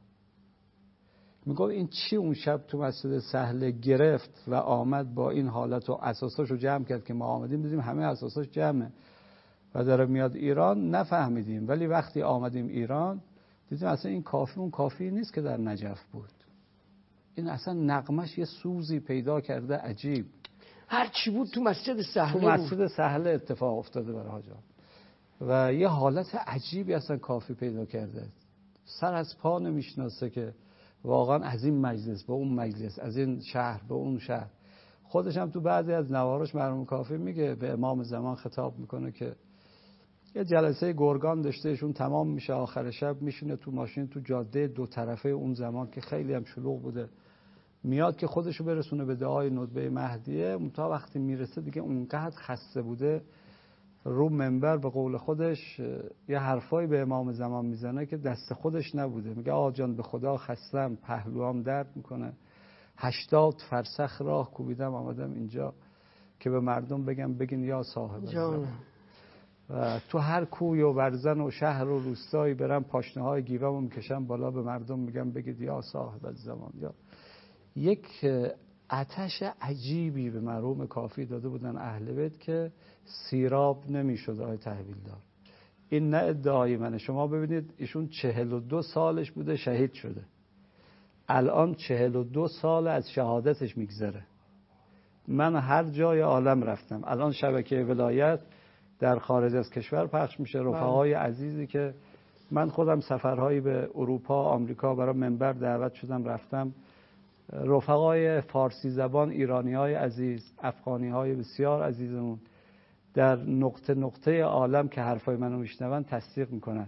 میگفت این چی اون شب تو مسجد سهله گرفت و آمد با این حالت و اساساشو جمع کرد که ما آمدیم دیدیم همه اساساش جمعه و داره میاد ایران نفهمیدیم، ولی وقتی آمدیم ایران دیدیم اصلا این کافی اون کافی نیست که در نجف بود. این اصلا نغمش یه سوزی پیدا کرده عجیب. هر چی بود تو مسجد سهله تو مسجد سهله اتفاق افتاده برای حاجا و یه حالت عجیبی اصلا کافی پیدا کرده. سر از پا نمیشناسه که واقعا از این مجلس به اون مجلس، از این شهر به اون شهر. خودش هم تو بعضی از نواراش مرحوم کافی میگه به امام زمان خطاب میکنه که یه جلسه گرگان داشتهشون تمام میشه، آخر شب میشینه تو ماشین تو جاده دو طرفه اون زمان که خیلی هم شلوغ بوده، میاد که خودشو برسونه به دعای ندبه مهدیه. تا وقتی میرسه دیگه اونقدر خسته بوده رو منبر به قول خودش یه حرفایی به امام زمان میزنه که دست خودش نبوده. میگه آقا جان به خدا خستم، پهلوام درد میکنه، 80 فرسخ راه کوبیدم آمدم اینجا که به مردم بگم بگین یا صاحب الزمان. و تو هر کوی و برزن و شهر و روستایی برم پاشنه های گیوامو میکشم بالا به مردم میگم بگید یا صاحب الزمان. یا یک آتش عجیبی به مرحوم کافی داده بودن اهل بیت که سیراب نمیشد. آقای تحویلدار این نه ادعای منه، شما ببینید ایشون 42 سالش بوده شهید شده، الان 42 سال از شهادتش میگذره. من هر جای عالم رفتم، الان شبکه ولایت در خارج از کشور پخش میشه، رفقای عزیزی که من خودم سفرهایی به اروپا آمریکا برای منبر دعوت شدم رفتم، رفقای فارسی زبان ایرانی‌های عزیز، افغانی‌های بسیار عزیزمون در نقطه نقطه عالم که حرفای منو میشنون تصدیق میکنن.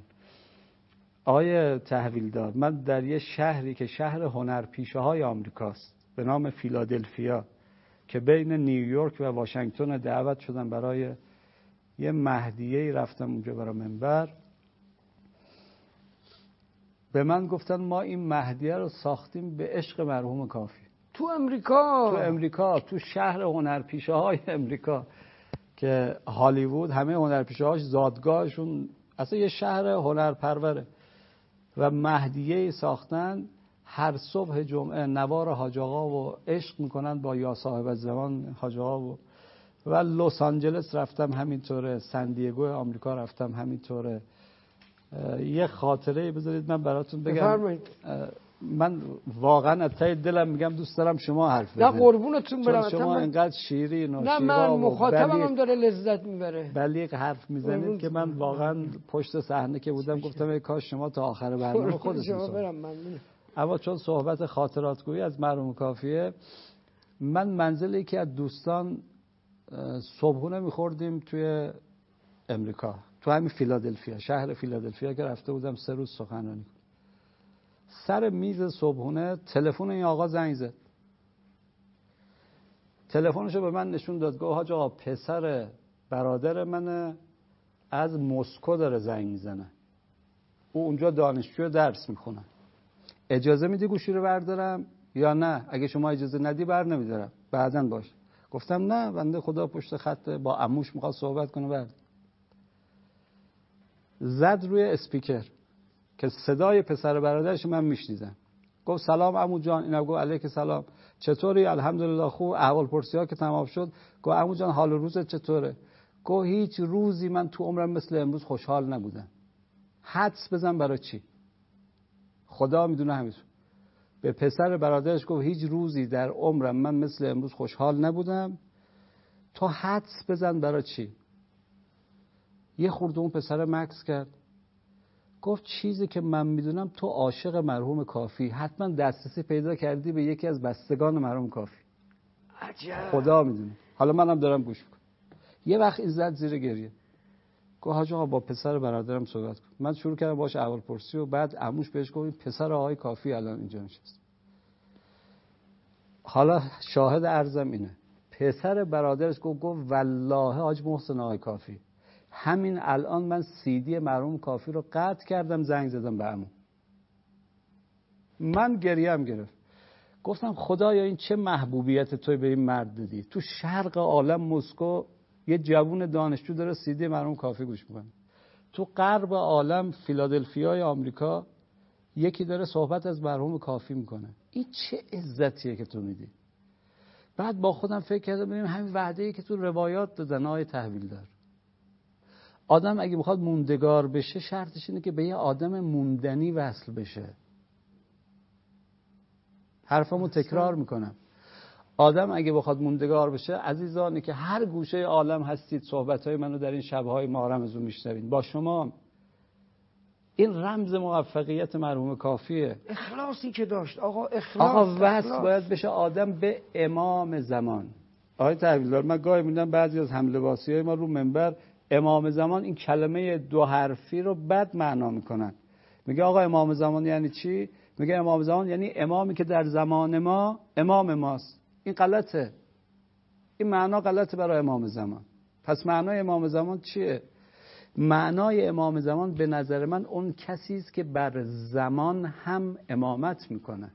آقای تحویلدار من در یه شهری که شهر هنرپیشه‌های آمریکاست به نام فیلادلفیا که بین نیویورک و واشنگتن دعوت شدم برای یه مهدیه‌ای رفتم اونجا برای منبر. به من گفتن ما این مهدیه رو ساختیم به عشق مرحوم کافی. تو امریکا تو شهر هنرپیشه‌های امریکا که هالیوود همه هنرپیشه‌هاش زادگاهشون اصلا یه شهر هنرپروره و مهدیه ساختن. هر صبح جمعه نوار حاج آقا و عشق میکنن با یا صاحب الزمان حاج آقا و لس آنجلس رفتم همینطوره، سن دیگو آمریکا رفتم همینطوره. یه خاطره بذارید من براتون بگم. بفرمایید. من واقعا از ته دلم میگم دوست دارم شما حرف بزنید. نه قربونتون برم. شما انقدر شیرین و نه شیوا من و مخاطبم هم داره لذت میبره. بلیغ حرف میزنید که من واقعا پشت صحنه که بودم گفتم ای کاش شما تا آخر برنامه خودتون برم. اما چون صحبت خاطراتگویی از مرحوم کافیه، من منزلی که از دوستان صبحونه میخوردیم توی امریکا، تو همین فیلادلفیا، شهر فیلادلفیا که رفته بودم 3 روز سخنرانی. سر میز صبحونه تلفن این آقا زنگ زد. تلفنشو به من نشون داد، گفت حاج آقا پسر برادر من از مسکو داره زنگ میزنه، او اونجا دانشجو درس میخونه، اجازه میدی گوشی رو بردارم یا نه؟ اگه شما اجازه ندی بر نمیدارم، بعداً باش. گفتم نه، بنده خدا پشت خط با عموش میخواد صحبت کنه. بعد زد روی اسپیکر که صدای پسر برادرش من میشنیدم. گفت سلام عمو جان. اینم گفت علیک سلام، چطوری؟ الحمدلله خوب. احوال پرسی ها که تمام شد گفت عمو جان حال و روزت چطوره؟ گفت هیچ روزی من تو عمرم مثل امروز خوشحال نبودم. حدس بزن برای چی؟ خدا میدونه. همین به پسر برادرش گفت هیچ روزی در عمرم من مثل امروز خوشحال نبودم. تو حدس بزن برای چی؟ یه خورده اون پسر مکث کرد، گفت چیزی که من میدونم تو عاشق مرحوم کافی، حتما دسترسی پیدا کردی به یکی از بستگان مرحوم کافی. عجب. خدا میدونه. حالا منم دارم گوش میکنم. یه وقت این زد زیر گریه، گفت حاج آقا با پسر برادرم صحبت کن. من شروع کردم باهاش احوال پرسی و بعد عموش بهش گفت پسر آقای کافی الان اینجا نشست. حالا شاهد عرضم اینه، پسر برادرش گفت والله حاج محسن آقای کافی همین الان من CD مرحوم کافی رو قطع کردم، زنگ زدم به عمو. من گریم گرفت. گفتم خدایا این چه محبوبیت توی به این مرد دادی. تو شرق عالم مسکو یه جوون دانشجو داره CD مرحوم کافی گوش میکنه. تو غرب عالم فیلادلفیای آمریکا یکی داره صحبت از مرحوم کافی میکنه. این چه عزتیه که تو میدی. بعد با خودم فکر کردم ببینیم همین وعده‌ای که تو روایات دادن آیه تحویل دار. آدم اگه بخواد موندگار بشه شرطش اینه که به یه آدم موندنی وصل بشه. حرفمو تکرار میکنم. آدم اگه بخواد موندگار بشه، عزیزانی که هر گوشه عالم هستید صحبتهای منو در این شبهای محرم از اون میشنوید، با شما این رمز موفقیت مرحوم کافیه. اخلاصی که داشت آقا، اخلاص. آقا وصل باید بشه آدم به امام زمان. آقای تحویلدار، من گاهی میدونم بعضی از هملباسی‌های ما رو منبر امام زمان این کلمه 2 حرفی رو بد معنا میکنن. میگه آقا امام زمان یعنی چی؟ میگه امام زمان یعنی امامی که در زمان ما امام ماست. این غلطه. این معنا غلطه برای امام زمان. پس معنای امام زمان چیه؟ معنای امام زمان به نظر من اون کسی است که بر زمان هم امامت میکنه.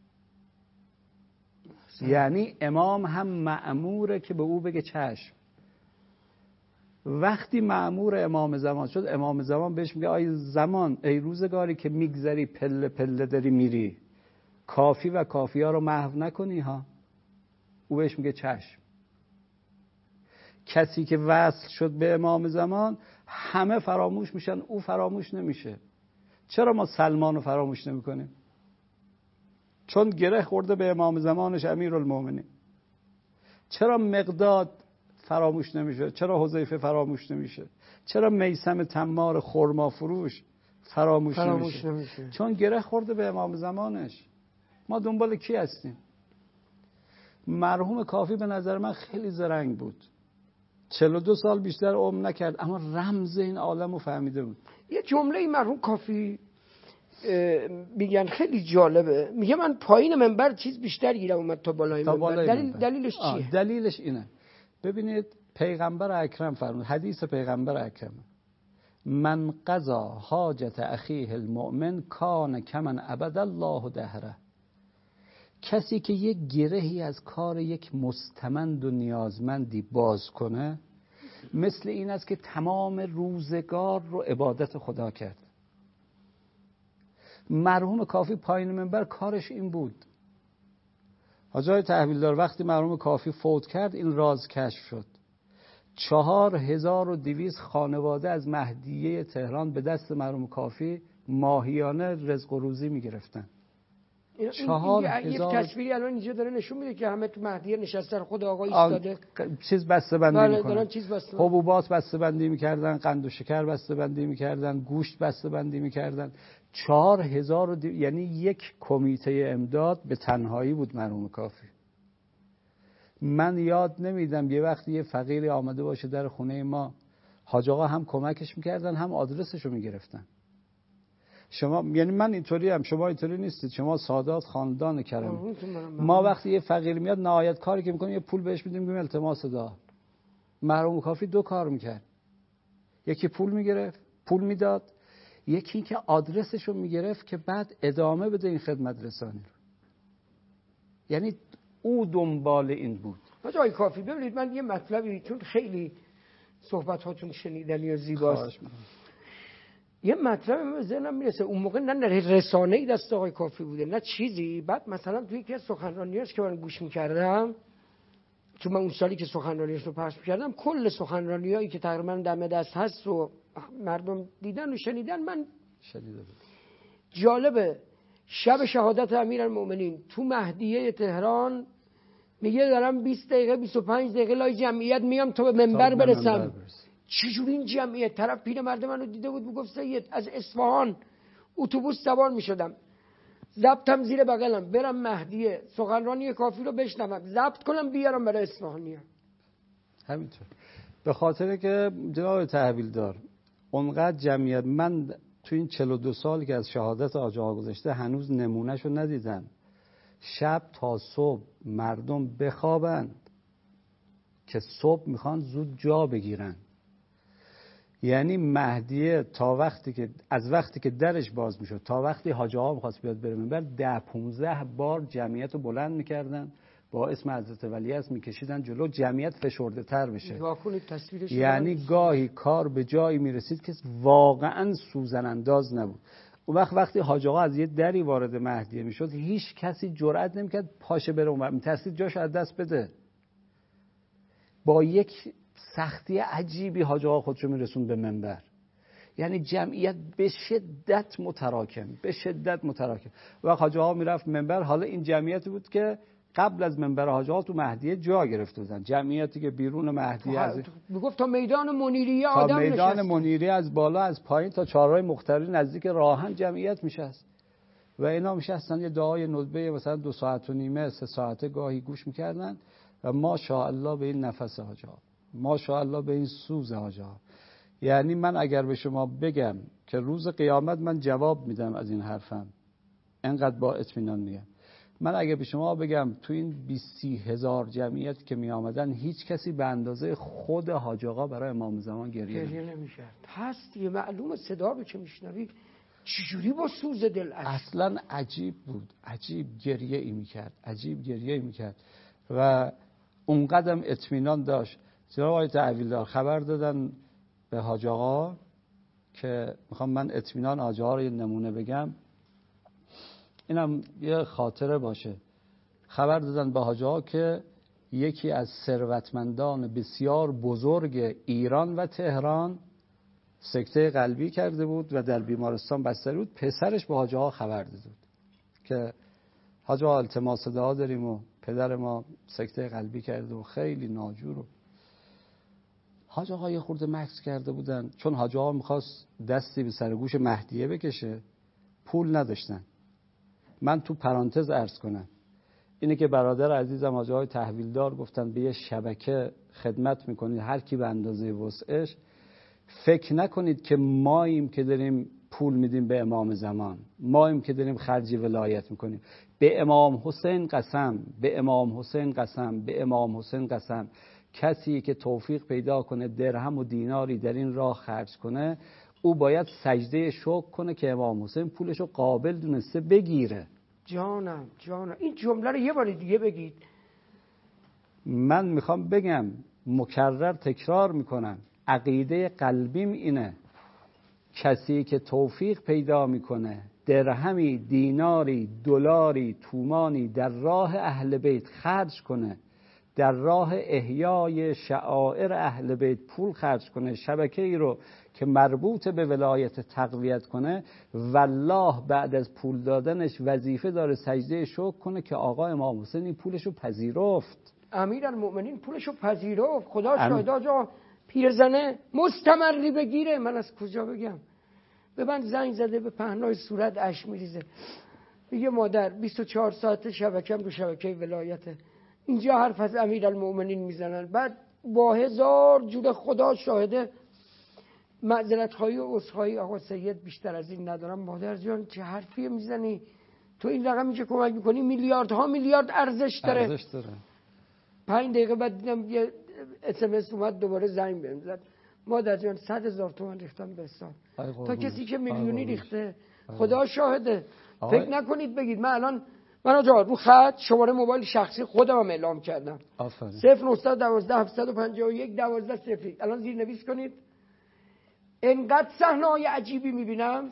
یعنی امام هم مأموره که به او بگه چشم. وقتی مأمور امام زمان شد، امام زمان بهش میگه آی زمان، ای روزگاری که میگذری پله پله داری میری، کافی و کافی‌ها رو محو نکنی ها. او بهش میگه چشم. کسی که وصل شد به امام زمان همه فراموش میشن، او فراموش نمیشه. چرا ما سلمان رو فراموش نمی کنیم؟ چون گره خورده به امام زمانش امیرالمومنین. چرا مقداد فراموش نمیشه؟ چرا حذیفه فراموش نمیشه؟ چرا میثم تمار خرما فروش فراموش نمیشه؟ چون گره خورده به امام زمانش. ما دنبال کی هستیم؟ مرحوم کافی به نظر من خیلی زرنگ بود. 42 سال بیشتر عمر نکرد، اما رمز این عالم رو فهمیده بود. یه جمله مرحوم کافی میگن خیلی جالبه، میگه من پایین منبر چیز بیشتر گیرم اومد تا بالای منبر. دلیلش چیه؟ دلیلش اینه، ببینید پیغمبر اکرم فرمود، حدیث پیغمبر اکرم، من قضا حاجت اخیه المؤمن کان کمن عبد الله دهره. کسی که یک گرهی از کار یک مستمند و نیازمندی باز کنه، مثل این است که تمام روزگار رو عبادت خدا کرد. مرحوم کافی پایین منبر کارش این بود. حاجی تحویلدار، وقتی مرحوم کافی فوت کرد این راز کشف شد. 4200 خانواده از مهدیه تهران به دست مرحوم کافی ماهیانه رزق و روزی میگرفتن. یک تصویری الان اینجا داره نشون میده که همه تو مهدیه نشستن، خود آقا ایستاده چیز بسته بندی میکنن، حبوبات بسته بندی میکردن، قند و شکر بسته بندی میکردن، گوشت بسته بندی میکردن. 4000 یعنی یک کمیته امداد به تنهایی بود مرحوم کافی. من یاد نمیدم یه وقتی یه فقیری آمده باشه در خونه ما، حاج آقا هم کمکش میکردن هم آدرسشو میگرفتن. شما یعنی من اینطوری هم، شما اینطوری نیستید، شما سادات خاندان کرم. ما وقتی یه فقیر میاد نهایت کاری که میکنیم یه پول بهش میدیم، میگیم التماس دعا. مرحوم کافی 2 کار میکرد، یکی پول میگرفت، پول میداد، یکی که آدرسشو میگرفت که بعد ادامه بده این خدمت رسانی رو. یعنی او دنبال این بود. آقای کافی ببینید من یه مطلبی، چون خیلی صحبت هاتون شنیدنی و زیباست، یه مطلب من ذهنم میرسه. اون موقع نه رسانه‌ای دست آقای کافی بوده نه چیزی. بعد مثلا توی یکی از سخنرانیاش که من گوش میکردم، چون من اون سالی که سخنرانیاش رو پخش میکردم، کل سخنرانیایی که تقریبا دم دست هست و مردم دیدن و شنیدن، من شنیدم. جالبه شب شهادت امیرالمومنین تو مهدیه تهران میگه دارم 20 دقیقه 25 دقیقه لای جمعیت میام تا به منبر برسم. چجوری این جمعیت؟ طرف پیرمرد منو دیده بود میگفت سید از اصفهان اتوبوس سوار میشدم، ضبطم زیر بغلم، برم مهدیه سخنرانی کافی رو بشنوم، ضبط کنم بیارم برای اصفهانی‌ها. همینطور. به خاطر که جناب تحویلدار اونقدر جمعیت، من تو این 42 سال که از شهادت حاج آقا گذشته هنوز نمونهشو ندیدم. شب تا صبح مردم بخوابند که صبح میخوان زود جا بگیرن. یعنی مهدیه تا وقتی که از وقتی که درش باز میشد تا وقتی حاج آقا میخواست بیاد بره منبر 10-15 بار جمعیت رو بلند میکردن، با اسم حضرت ولیعصر میکشیدن جلو، جمعیت فشرده تر بشه. یعنی گاهی کار به جایی میرسید که واقعا سوزن انداز نبود. اون وقتی حاج آقا از یه دری وارد مهدیه میشد هیچ کسی جرئت نمیکرد پاشه بره اونور، میترسید جاش از دست بده. با یک سختی عجیبی حاج آقا خودشو میرسون به منبر. یعنی جمعیت به شدت متراکم. وقت حاج آقا میرفت منبر، حالا این جمعیتی بود که قبل از منبر حاج آقا تو مهدیه جا گرفته بودن، جمعیتی که بیرون مهدیه از میگفت تا میدان منیریه آدم نشست، تا میدان منیریه از بالا از پایین تا چهارراه مختاری نزدیک راهن جمعیت میشست و اینا میشستن یه دعای ندبه مثلا 2 ساعت و نیمه 3 ساعته گاهی گوش میکردن و ماشاءالله به این نفس حاج آقا، ماشاءالله به این سوز حاج آقا. یعنی من اگر به شما بگم که روز قیامت من جواب میدم از این حرفم، انقدر با اطمینان میگم، من اگه به شما بگم تو این 20-30 هزار جمعیت که می آمدن هیچ کسی به اندازه خود حاج آقا برای امام زمان گریه نمی‌کرد. هست یه معلومه صدا رو که میشنوی چجوری با سوز دل اصلا عجیب بود، عجیب گریه ای میکرد و اون قدم اطمینان داشت. جناب آقای تحویلدار خبر دادن به حاج آقا که میخوام من اطمینان حاج آقا رو یه نمونه بگم، اینم یه خاطره باشه. خبر دادن به حاج آقا که یکی از ثروتمندان بسیار بزرگ ایران و تهران سکته قلبی کرده بود و در بیمارستان بستری بود. پسرش به حاج آقا خبر داده بود که حاج آقا التماس دعا داریم و پدر ما سکته قلبی کرده و خیلی ناجور. حاج آقا یه خورده مکث کرده بودن، چون حاج آقا میخواست دستی به سر گوش مهدیه بکشه، پول نداشتن. من تو پرانتز عرض کنم اینه که برادر عزیزم حاج آقای تحویلدار گفتن به یه شبکه خدمت میکنید هر کی به اندازه وسعش. فکر نکنید که ماییم که داریم پول میدیم به امام زمان، ماییم که داریم خرج ولایت میکنیم. به امام حسین قسم، به امام حسین قسم، به امام حسین قسم، کسی که توفیق پیدا کنه درهم و دیناری در این راه خرج کنه، او باید سجده شکر کنه که امام حسین پولشو قابل دونسته بگیره. جانم این جمله رو یه بار دیگه بگید. من میخوام بگم، مکرر تکرار میکنم، عقیده قلبیم اینه، کسی که توفیق پیدا میکنه درهمی، دیناری، دلاری، تومانی در راه اهل بیت خرج کنه در راه احیای شعائر اهل بیت پول خرج کنه، شبکه‌ای رو که مربوط به ولایت تقویت کنه، والله بعد از پول دادنش وظیفه داره سجده شکر کنه که آقا امام حسین این پولشو پذیرفت. امیرالمؤمنین پولشو پذیرفت. خدا شاهد آجا پیرزنه مستمری بگیره، من از کجا بگم؟ به من زنگ زده به پهنای صورت اش میریزه، میگه مادر 24 ساعت شبکم رو شبکه ولایته، اینجا حرف از امیرالمؤمنین میزنن. بعد با هزار جور خدا شاهده معذرت خواهی و عذرخواهی آقا سید بیشتر از این ندارم. مادر جان چه حرفی میزنی؟ تو این رقمی که کمک میکنی میلیاردها میلیارد ارزش داره. 5 دقیقه بعد دیدم یه SMS اومد، دوباره زنگ بهم زد، مادر جان 100,000 تومان ریختم به حساب. تا کسی که میلیونی ریخته خدا شاهده. فکر نکنید بگید من آجا رو خط شماره موبایل شخصی خودم هم اعلام کردم. 0912 751 12 الان زیر نویس کنید. انقدر صحنه‌های عجیبی میبینم.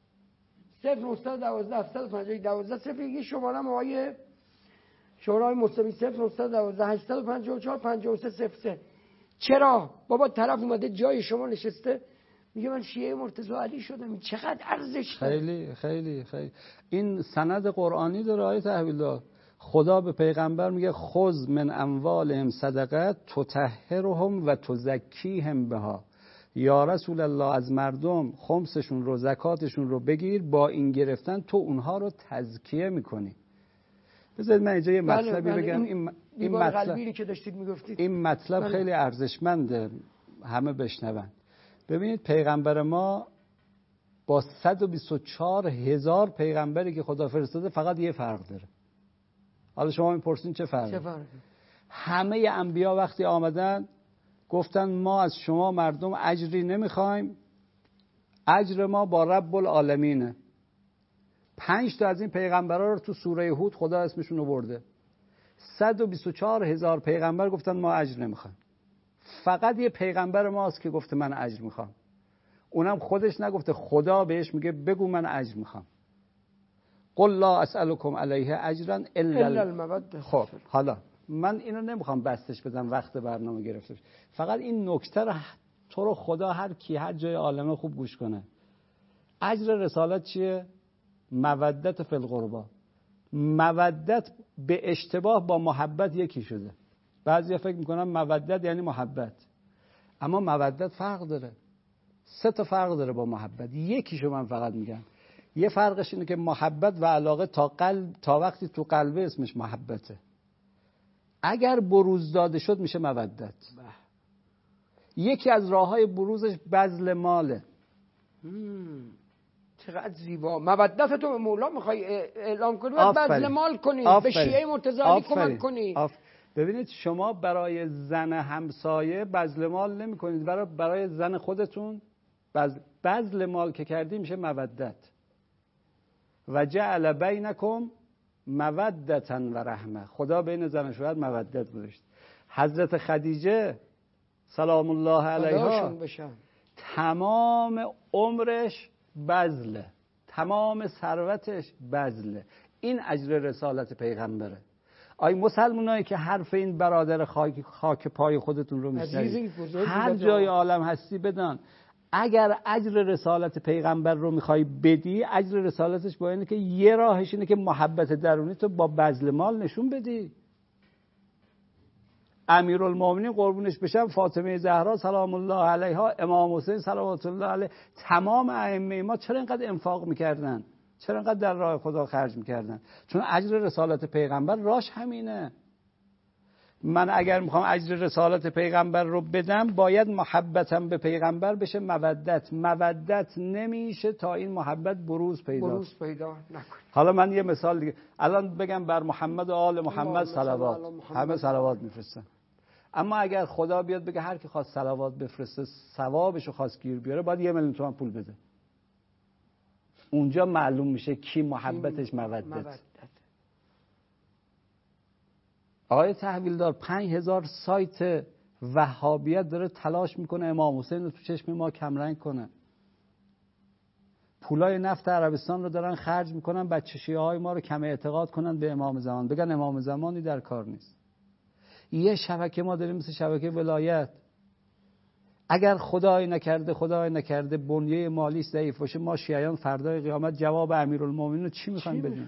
0912 751 12 یه شماره آقای شورای مسلمین 0912 854 53 چرا؟ بابا طرف اومده جای شما نشسته میگه من شیعه مرتضی علی شدم. چقدر ارزش داره. خیلی خیلی خیلی. این سند قرآنی داره آیه تحویل. خدا به پیغمبر میگه خذ من اموالهم صدقه تطهرهم و تزکیهم بها. یا رسول الله از مردم خمسشون رو زکاتشون رو بگیر، با این گرفتن تو اونها رو تزکیه میکنی. بذارید من اینجا یه مطلبی بگم. این مطلبی که داشتید میگفتید، این مطلب خیلی ارزشمنده، همه بشنون. ببینید پیغمبر ما با 124,000 پیغمبری که خدا فرستاده فقط یه فرق داره. حالا شما میپرسین چه فرقی؟ همه انبیا وقتی آمدن گفتن ما از شما مردم اجری نمیخوایم، اجر ما با رب العالمینه. 5 تا از این پیغمبرها رو تو سوره هود خدا اسمشون رو برده. 124,000 پیغمبر گفتن ما اجر نمیخوایم. فقط یه پیغمبر ماست که گفته من اجر میخوام. اونم خودش نگفته، خدا بهش میگه بگو من اجر میخوام. قل لا اسألكم علیه اجرا الا الموده. خب حالا من اینو نمیخوام بستش بدم، وقت برنامه گرفته بشه. فقط این نکته رو تو رو خدا هر کی هر جای عالمه خوب گوش کنه. اجر رسالت چیه؟ مودت فی القربا. مودت به اشتباه با محبت یکی شده. بعضیا فکر میکنن مودت یعنی محبت، اما مودت فرق داره. 3 تا فرق داره با محبت. یکیشو من فقط میگم. یه فرقش اینه که محبت و علاقه تا وقتی تو قلبه اسمش محبته. اگر بروز داده شد میشه مودت. یکی از راههای بروزش بذل ماله. چقدر زیبا. مودت تو به مولا میخوای اعلام کنی و بذل مال کنی، به شیعه مرتضی علی کمک کنی. ببینید شما برای زن همسایه بذل مال نمی کنید، برای زن خودتون بذل مال که کردی میشه مودت. و جعل بینکم مودتا و رحمه. خدا بین زن و شوهر مودت گذاشت. حضرت خدیجه سلام الله علیها تمام عمرش بذله، تمام ثروتش بذله. این اجر رسالت پیغمبره. آی مسلمانایی که حرف این برادر خاک پای خودتون رو میشنوید، هر جای عالم هستی بدان اگر اجر رسالت پیغمبر رو میخوای بدی، اجر رسالتش با اینه که یه راهش اینه که محبت درونی تو با بذل مال نشون بدی. امیرالمومنین قربونش بشم، فاطمه زهرا سلام الله علیها، امام حسین صلوات الله علیه، تمام ائمه ما چرا اینقدر انفاق میکردن؟ چرا اینقدر در راه خدا خرج میکردن؟ چون اجر رسالت پیغمبر راش همینه. من اگر میخوام اجر رسالت پیغمبر رو بدم باید محبتم به پیغمبر بشه مودت. مودت نمیشه تا این محبت بروز پیدا نکنه. حالا من یه مثال دیگه الان بگم بر محمد و آل محمد صلوات، همه صلوات میفرستن. اما اگر خدا بیاد بگه هر کی خواست صلوات بفرسته ثوابشو خواست گیر بیاره باید 1,000,000 تومان پول بده. اونجا معلوم میشه کی محبتش مودت. آقای تحویلدار 5,000 سایت وهابیت داره تلاش میکنه امام حسین رو تو چشم ما کمرنگ کنه. پولای نفت عربستان رو دارن خرج میکنن بچه شیعه های ما رو کم اعتقاد کنن به امام زمان، بگن امام زمانی در کار نیست. یه شبکه ما داریم مثل شبکه ولایت. اگر خدای نکرده بنیه مالی ضعیف باشه، ما شیعیان فردای قیامت جواب امیرالمومنین رو چی میخوایم بدیم؟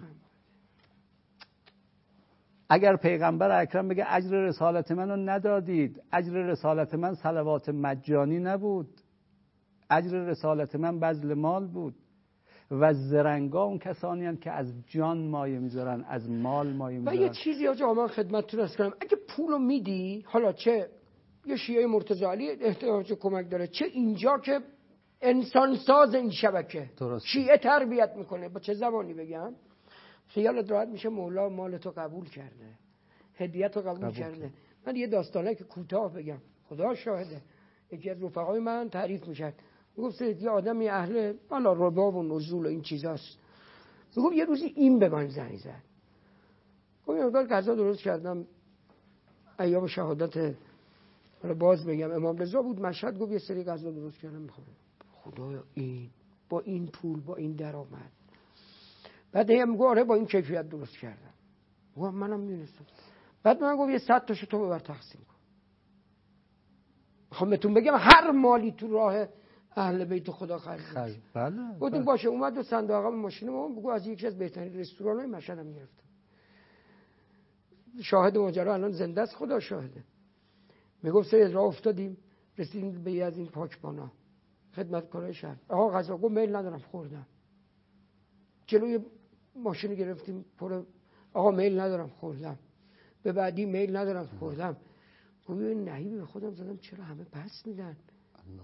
اگر پیغمبر اکرم بگه اجر رسالت منو ندادید، اجر رسالت من صلوات مجانی نبود، اجر رسالت من بذل مال بود. و زرنگا اون کسانی هستند که از جان مایه میذارن، از مال مایه میذارن. و یه چیزی آجا من خدمتتون عرض کنم، اگه پولو میدی، حالا چه یه شیعه مرتضی علی احتیاج کمک داره، چه اینجا که انسان ساز این شبکه درست. شیعه تربیت میکنه، با چه زبانی بگم؟ خیالت راحت میشه مولا مال تو قبول کرده، هدیت رو قبول کرده. من یه داستانه که کوتاه بگم، خدا شاهده، یکی از رفقای من تعریف میشد، میگفت یه آدمی اهل حالا ربا و نزول و این چیزاست، میگفت یه روزی این به من زنگ زد، گفت یه مقدار غذا درست کردم، ایام شهادت حالا باز بگم امام رضا بود مشهد، گفت یه سری غذا درست کردم میخوام. خدایا این با این پول با این درآمد، بعد هم گفت آره با این کیفیت درست کردم. گفت منم میدونستم. بعد من گفت یه 100 تاشو تو ببر تقسیم کن. میخوام بهتون بگم هر مالی تو راه اهل بیت خدا خرج. بله. گفتم باشه. اومد و صندوق عقب ماشین ما بگو از یکی از بهترین رستوران‌های مشهدم گرفتم. شاهد ماجرا الان زنده است، خدا شاهده. میگفت سه راه افتادیم رسیدیم به یه از این پاکبانا خدمتکارای شهر. آقا غذا گفت میل ندارم خوردم. جلوی ماشین گرفتیم پر، آقا میل ندارم خوردم. به بعدی میل ندارم خوردم. گفت نهیبی به خودم زدم چرا همه پس میدن؟ الله.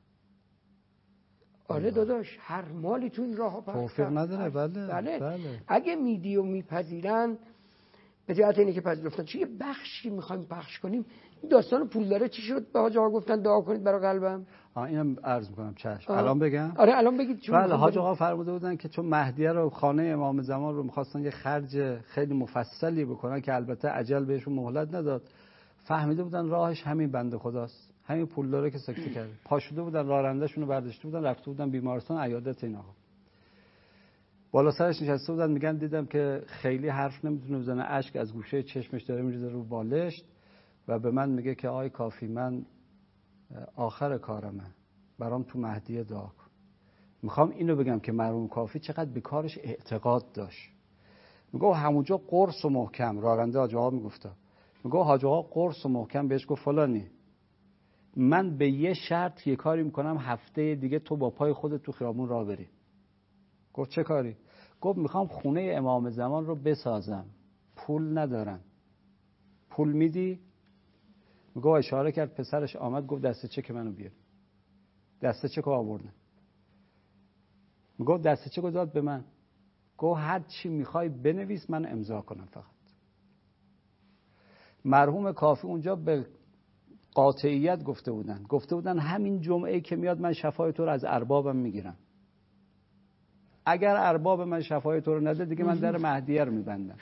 آره داداش هر مالی تو این راه ها توفیق نداره. بله. اگه میدی و میپذیرن به جهت اینه که پذیرفتن، چون یه بخشی میخوایم پخش کنیم. این داستان پول داره چی شد؟ به حاج آقا گفتن دعا کنید برای قلبم. اینم عرض میکنم چشم. الان بگم؟ آره الان بگید. بله حاج آقا فرموده بودن که چون مهدیه رو خانه امام زمان رو میخواستن یه خرج خیلی مفصلی بکنن که البته عجل بهشون مهلت نداد، فهمیده بودن راهش همین بنده خداست، همین پول داره که سکته کرده. پاشوده بودن راننده‌شون رو برداشته بودن رفته بودن بیمارستان عیادت اینا. بالا سرش نشسته بودن، میگن دیدم که خیلی حرف نمیتونه بزنه، اشک از گوشه چشمش داره میریزه رو بالشت و به من میگه که آی کافی من آخر کارمه، برام تو مهدیه دعا کن. میخوام اینو بگم که مرحوم کافی چقدر به کارش اعتقاد داشت. میگه همونجا قرص و محکم، راننده حاج آقا میگفت، میگه حاج آقا قرص و محکم بهش گفت فلانی من به یه شرط یه کاری میکنم هفته دیگه تو با پای خودت تو خیابون راه بری. گفت چه کاری؟ گفت میخوام خونه امام زمان رو بسازم، پول ندارم، پول میدی؟ میگه اشاره کرد، پسرش آمد گفت دسته چک منو بیار. دسته چک رو آوردن. میگه دسته چک رو داد به من، گفت هر چی میخوای بنویس من امضا کنم فقط. مرحوم کافی اونجا به قاطعیت گفته بودن همین جمعه که میاد من شفای تو رو از اربابم میگیرم، اگر ارباب من شفای تو رو نده دیگه من در مهدیه رو میبندم.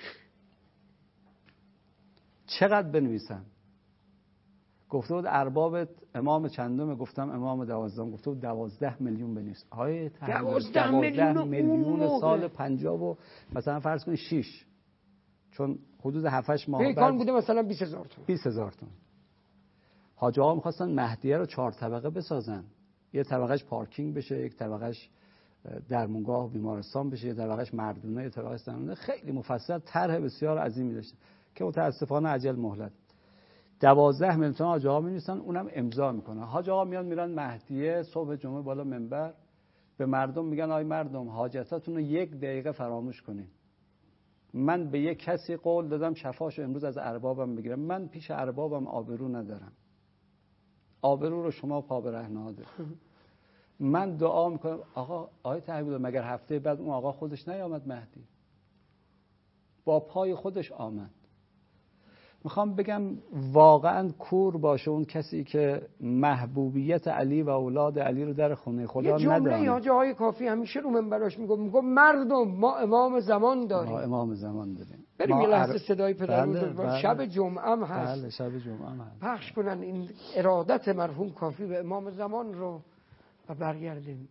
چقدر بنویسم؟ گفته بود اربابت امام چندمه؟ گفتم امام 12. گفته بود 12 میلیون بنویس. 12 میلیون سال 50 و مثلا فرض کنید 6، چون حدود 7-8 ماه پیکان بوده مثلا 20,000 تومان. 20,000 تومان. حاج آقا می‌خواستن مهدیه رو 4 طبقه بسازن، یه طبقهش پارکینگ بشه، یک طبقهش درمونگاه و بیمارستان بشه، یه طبقهش مردونه، یه طبقهش درمونه. خیلی مفصل، طرح بسیار عظیمی داشته که متاسفانه عجل مهلت. 12 میلیون تومان حاج آقا می‌نویسن، اونم امضا میکنه. حاج آقا میان میرن مهدیه، صبح جمعه بالا منبر به مردم میگن آی مردم حاجتاتون رو 1 دقیقه فراموش کنین. من به یک کسی قول دادم شفاشو امروز از اربابم بگیرم، من پیش اربابم آبرو ندارم، آبرو رو شما پا به ره نهاده. من دعا میکنم آقا آیه تحویل مگر هفته بعد اون آقا خودش نیامد مهدی؟ با پای خودش آمد. میخوام بگم واقعا کور باشه اون کسی که محبوبیت علی و اولاد علی رو در خونه خدا نداره. یه جمله حاج آقای کافی همیشه رو منبراش میگه مردم ما امام زمان داریم. ما امام زمان داریم. بریم یه لحظه صدای پدر بزرگ شب جمعه هم هست. بله شب جمعه هم هست. پخش کنن این ارادت مرحوم کافی به امام زمان رو و برگردیم.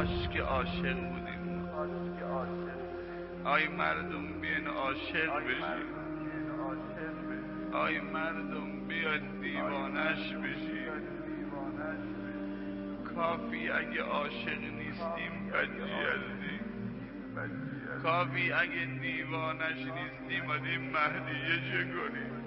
کاش که عاشق بودیم. آی مردم بیان عاشق بشیم. آی مردم بیاد دیوانش بشیم. کافی اگه عاشق نیستیم بدجلدیم. کافی اگه دیوانش نیستیم آدیم مهدیه چه کنیم؟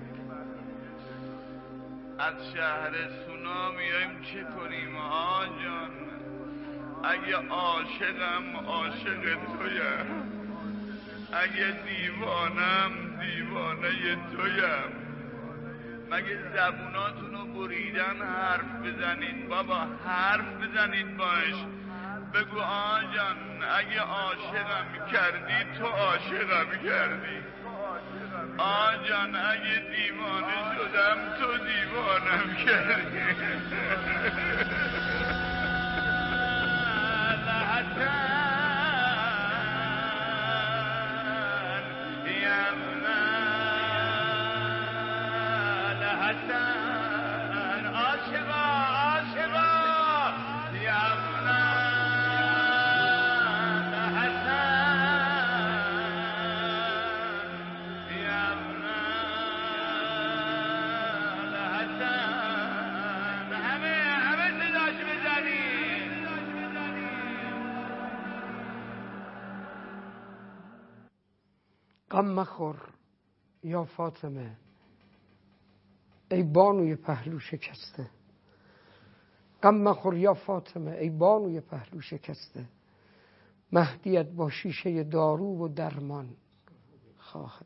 از شهر سونا میایم چه کنیم آجان؟ اگه عاشقم عاشق تویم، اگه دیوانم دیوانه تویم. مگه زبوناتونو بریدن حرف بزنید بابا، حرف بزنید باش. بگو آجان اگه عاشقم کردی تو عاشقم کردی. آجان اگه دیوانه شدم تو دیوانم کردی. غم مخور یا فاطمه ای بانوی پهلو شکسته. غم مخور یا فاطمه ای بانوی پهلو شکسته. مهدیت با شیشه دارو و درمان خواهد.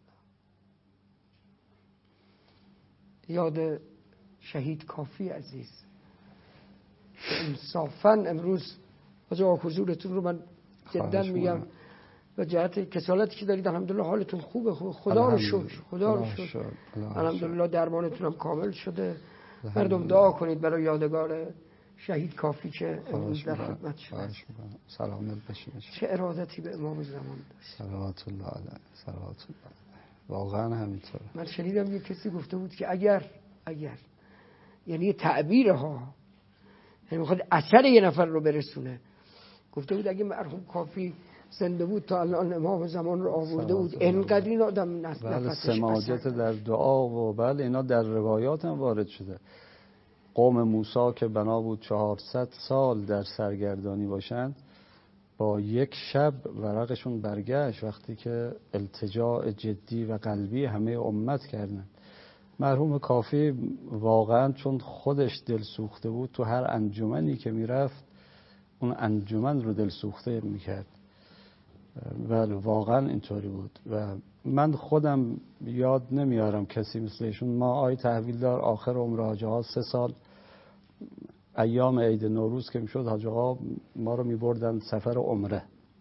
یاد شهید کافی عزیز انصافاً امروز با حضورتون رو من جدا میگم و جهت کسالتی که دارید الحمدلله حالتون خوبه خدا رو شکر. خدا رو شکر الحمدلله درمانتون هم کامل شده. مردم دعا کنید برای یادگار شهید کافی که امروز در خدمت شده. سلامت باشید. چه ارادتی به امام زمان داشت. صلوات الله علیه. صلوات الله. واقعا همینطوره. من شنیدم یک کسی گفته بود که اگر یعنی تعبیرها یعنی میخواد اثر یه نفر رو برسونه. گفته بود اگه مرحوم کافی زنده بود تا الان امام زمان رو آورده بود. اینقدر این آدم نفسش سماجت در دعا و بله اینا در روایات هم وارد شده. قوم موسی که بنا بود 400 سال در سرگردانی باشند، با یک شب ورقشون برگشت وقتی که التجاء جدی و قلبی همه امت کردند. مرحوم کافی واقعا چون خودش دل سوخته بود تو هر انجمنی که میرفت اون انجمن رو دل سوخته میکرد. بله واقعا اینطوری بود و من خودم یاد نمیارم کسی مثل ایشون. ما آی تحویلدار آخر عمر حاج آقا 3 سال ایام عید نوروز که میشد حاج آقا ما رو میبردن سفر عمره.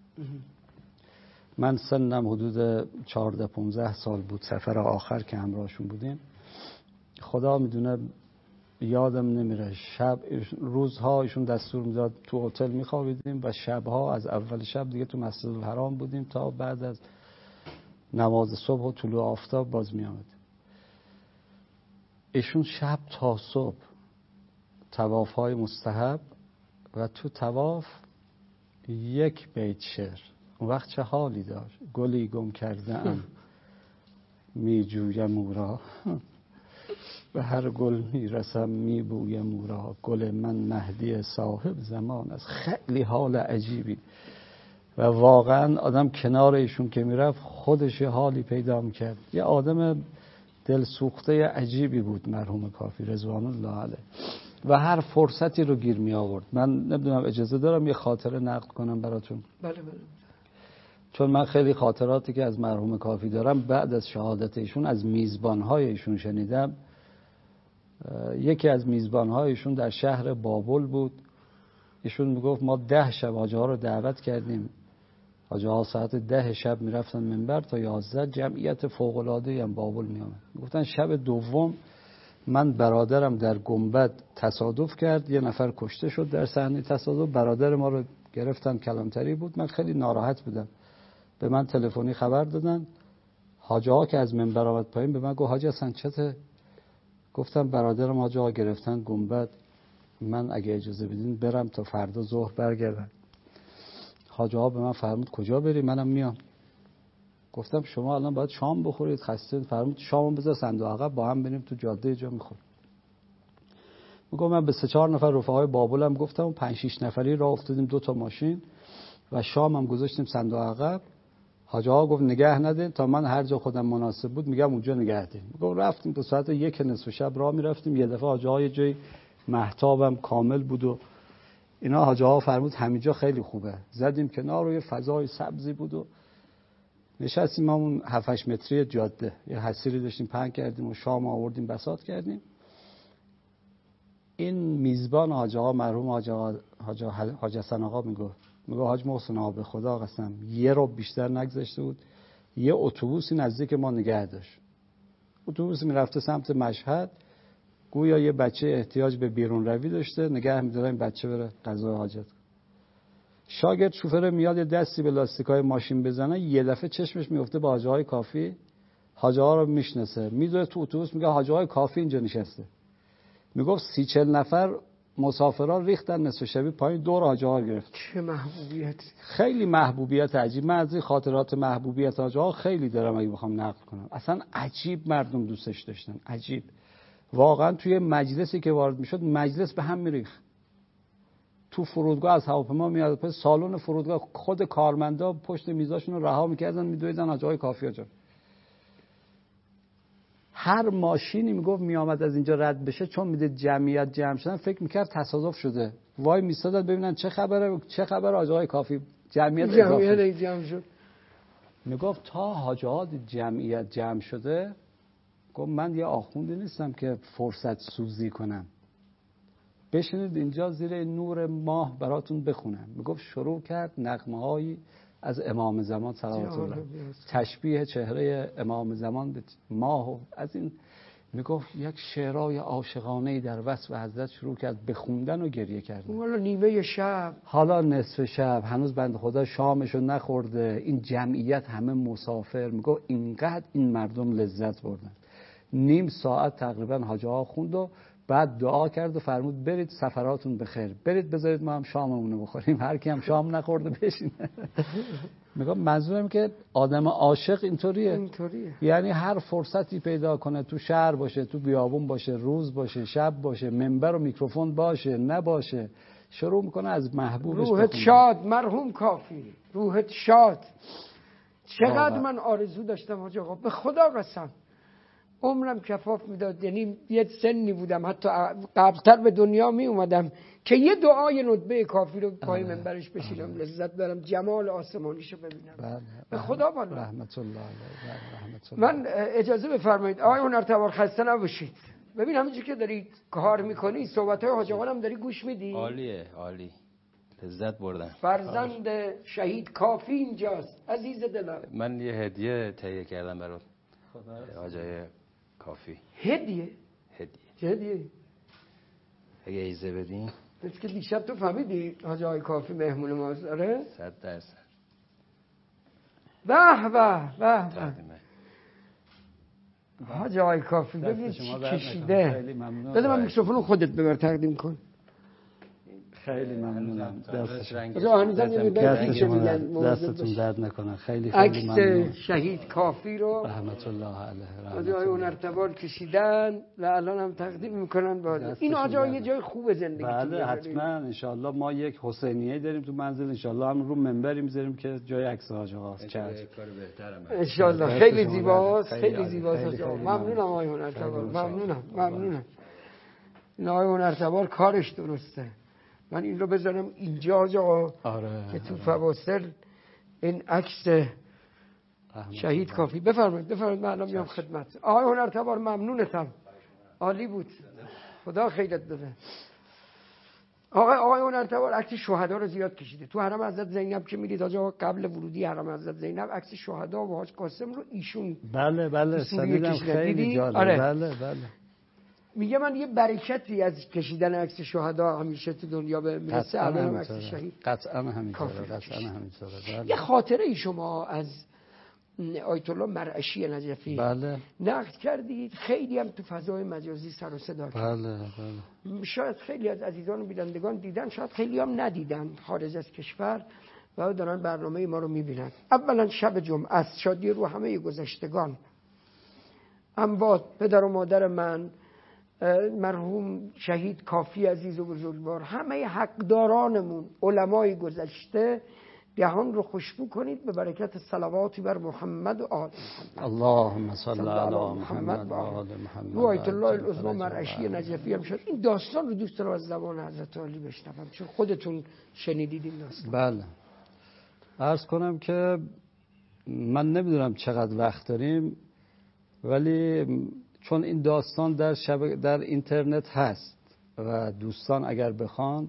من سنم حدود 14-15 سال بود سفر آخر که همراهشون بودیم. خدا میدونه یادم نمیره شب روزها ایشون دستور میداد تو هتل میخوابیدیم و شبها از اول شب دیگه تو مسجد الحرام بودیم تا بعد از نماز صبح و طلوع آفتاب باز میامد. ایشون شب تا صبح طواف های مستحب و تو طواف یک بیت شعر. اون وقت چه حالی داشت. گلی گم کرده ام می جویم او را، به هر گل میرسم میبویم او را، گل من مهدی صاحب زمان است. خیلی حال عجیبی و واقعا آدم کنار ایشون که میرفت خودش یه حالی پیدا میکرد. یه آدم دل سوخته عجیبی بود مرحوم کافی رضوان الله علیه و هر فرصتی رو گیر می آورد. من نمیدونم اجازه دارم یه خاطره نقل کنم براتون؟ بله. چون من خیلی خاطراتی که از مرحوم کافی دارم بعد از شهادت ایشون از میزبانهای ایشون شنیدم. یکی از میزبانهای ایشون در شهر بابل بود. ایشون میگفت ما 10 شب حاجی ها رو دعوت کردیم. حاجی ها ساعت 10 شب میرفتن منبر تا 11 جمعیت فوق‌العاده‌ای هم بابل میامد. گفتن شب دوم من برادرم در گنبد تصادف کرد، یه نفر کشته شد در صحنه تصادف. برادر ما رو گرفتن کلانتری بود. من خیلی ناراحت بودم. به من تلفنی خبر دادن. حاجی ها که از منبر آمد پایین به من گفت حاجی حسن چته؟ گفتم برادرم حاجی ها گرفتن گنبد، من اگه اجازه بدین برم تا فردا ظهر برگردم. حاج آقا به من فرمود کجا بری؟ منم میام. گفتم شما الان باید شام بخورید، خسته. فرمود شامو بذار صندوق عقب، با هم بریم تو جاده جا میخوریم. میگم من به 3-4 نفر رفقای بابولم گفتم، 5-6 نفری راه افتادیم 2 تا ماشین و شام هم گذاشتیم صندوق عقب. حاج آقا گفت نگه ندین تا من هر جا خودم مناسب بود میگم اونجا نگه دین. میگم رفتیم تا ساعت 1 نصف شب راه میرفتیم. یه دفعه حاج آقا یه جای مهتابم کامل بود و اینا. حاج آقا فرمود همینجا خیلی خوبه. زدیم کنار و یه فضای سبزی بود و نشستیم اون 7-8 متری جاده. یه حصیری داشتیم پهن کردیم و شام آوردیم بساط کردیم. این میزبان حاج آقا مرحوم حاج حسن آقا میگه حاج محسن آقا به خدا قسم یه رو بیشتر نگذشته بود یه اتوبوسی نزدیک ما نگه داشت. اتوبوس میرفته سمت مشهد، گویا یه بچه احتیاج به بیرون روی داشته، نگه می‌داره این بچه بره قضای حاجت. شاگرد شوفر میاد یه دستی به لاستیکای ماشین بزنه، یه دفعه چشمش میفته به حاج آقای کافی. حاج آقا رو میشناسه، میذاره تو اتوبوس، میگه حاج آقای کافی اینجا نشسته. میگفت 30-40 نفر مسافران ریختن نصف شبی پایین دور حاج آقا گرفت. چه محبوبیت! خیلی محبوبیت عجیب. من از این خاطرات محبوبیت حاج آقا خیلی دارم اگه بخوام نقل کنم. اصلا عجیب مردم دوستش داشتن، عجیب. واقعا توی مجلسی که وارد میشد مجلس به هم میریخت. تو فرودگاه از هواپیما میاد پس سالن فرودگاه خود کارمندا پشت میزاشون رو رها میکردن میدویدن حاج آقای کافی آجا. هر ماشینی میگفت میامد از اینجا رد بشه چون میدید جمعیت جمع شدن فکر میکرد تصادف شده. وای میستادن ببینن چه خبره حاج آقای کافی جمعیت جمع شد. میگفت تا حاج آقا جمعیت جمع شده گفت من یه آخوندی نیستم که فرصت سوزی کنم، بشینید اینجا زیر نور ماه براتون بخونم. میگفت شروع کرد نغمه‌هایی از امام زمان صلوات الله، تشبیه چهره امام زمان به ماه و از این. میگفت یک شعرهای عاشقانه‌ای در وصف حضرت شروع کرد به خوندن و گریه کردن. حالا نیمه شب، حالا نصف شب، هنوز بنده خدا شامشو نخورده، این جمعیت همه مسافر. میگفت اینقدر این مردم لذت بردن. نیم ساعت تقریبا حاج آقا خوند و بعد دعا کرد و فرمود برید سفراتون بخیر، برید بذارید ما هم شاممونو بخوریم. هر کی هم شام نخورده بشینه. میگم منظورم که آدم عاشق اینطوریه. یعنی هر فرصتی پیدا کنه، تو شهر باشه، تو بیابون باشه، روز باشه، شب باشه، منبر و میکروفون باشه نباشه، شروع میکنه از محبوبش روحت بخونه. شاد مرحوم کافی، روحت شاد. چقدر من آرزو داشتم حاج آقا، به خدا قسم عمرم کفاف میداد. یعنی یه سنی بودم حتی قبلتر به دنیا می اومدم که یه دعای ندبه کافی رو پای منبرش بشینم لذت برم، جمال آسمانیشو ببینم. به خدا والله رحمت الله علیه. من اجازه بفرمایید آقای هنرتبار خسته نباشید. ببین همینجوری که داری کار میکنی صحبت‌های حاج آقا هم داری گوش میدی. عالیه، عالی، لذت بردم. فرزند شهید کافی اینجاست عزیز دلم. من یه هدیه تهیه کردم برات حاجای کافی. هدیه؟ چه هدیه؟ اگه ایزه بدین. بس که دیشب تو فهمیدی حاجای کافی مهمون ماست. آره؟ 100%. به حاجای کافی ببین چی کشیده. بده من میکروفون خودت ببر تقدیم کن. خیلی ممنونم. دستتون درد نکنه. خیلی عکس ممنون. شهید کافی رو رحمت الله علیه آقای هنرتبار کشیدن و الان هم تقدیم میکنن به این آجا یه جای خوب زندگی. بله حتما انشالله ما یک حسینیه داریم تو منزل، انشالله هم رو منبری میذاریم که جای عکس حاج آقاست. انشالله خیلی زیباست، خیلی زیباست. ممنونم آقای هنرتبار، ممنونم. این آقای هنرتبار کارش درسته. من این رو بذارم اینجا آقا که تو فواصل این عکس شهید کافی. بفرمایید من الان میام خدمت. آقای هنرتبار ممنونتم، عالی بود، خدا خیرت بده. آقای هنرتبار عکس شهدا رو زیاد کشیده. تو حرم حضرت زینب که میرید آقا قبل ورودی حرم حضرت زینب عکس شهدا و حاج قاسم رو ایشون بله سنیدم خیلی جالب. آره. بله میگه من یه برکتی از کشیدن عکس شهدا همیشه تو دنیا به میرسه. الان عکس شهید قطعا همینطوره. یه خاطره ای شما از آیت الله مرعشی نجفی نقد کردید، خیلی هم تو فضای مجازی سر و صدا کرد. بله. شاید خیلی از عزیزان و بینندگان دیدن، شاید خیلی هم ندیدن خارج از کشور. و دارن برنامه ما رو میبینن. اولا شب جمعه است، شادی رو همه گذشتگان، اموات، پدر و مادر من، مرحوم شهید کافی عزیز و بزرگوار، همه حقدارانمون، علمای گذشته، دهان رو خوشبو کنید به برکت صلواتی بر محمد و آل محمد. اللهم صل علی محمد و آل محمد. رو آیت الله العظمی مرعشی نجفی هم شد. این داستان رو دوست دارم از زبان حضرت علی بشنوم، چون خودتون شنیدید این داستان. بله. عرض کنم که من نمیدونم چقدر وقت داریم، ولی چون این داستان در اینترنت هست و دوستان اگر بخوان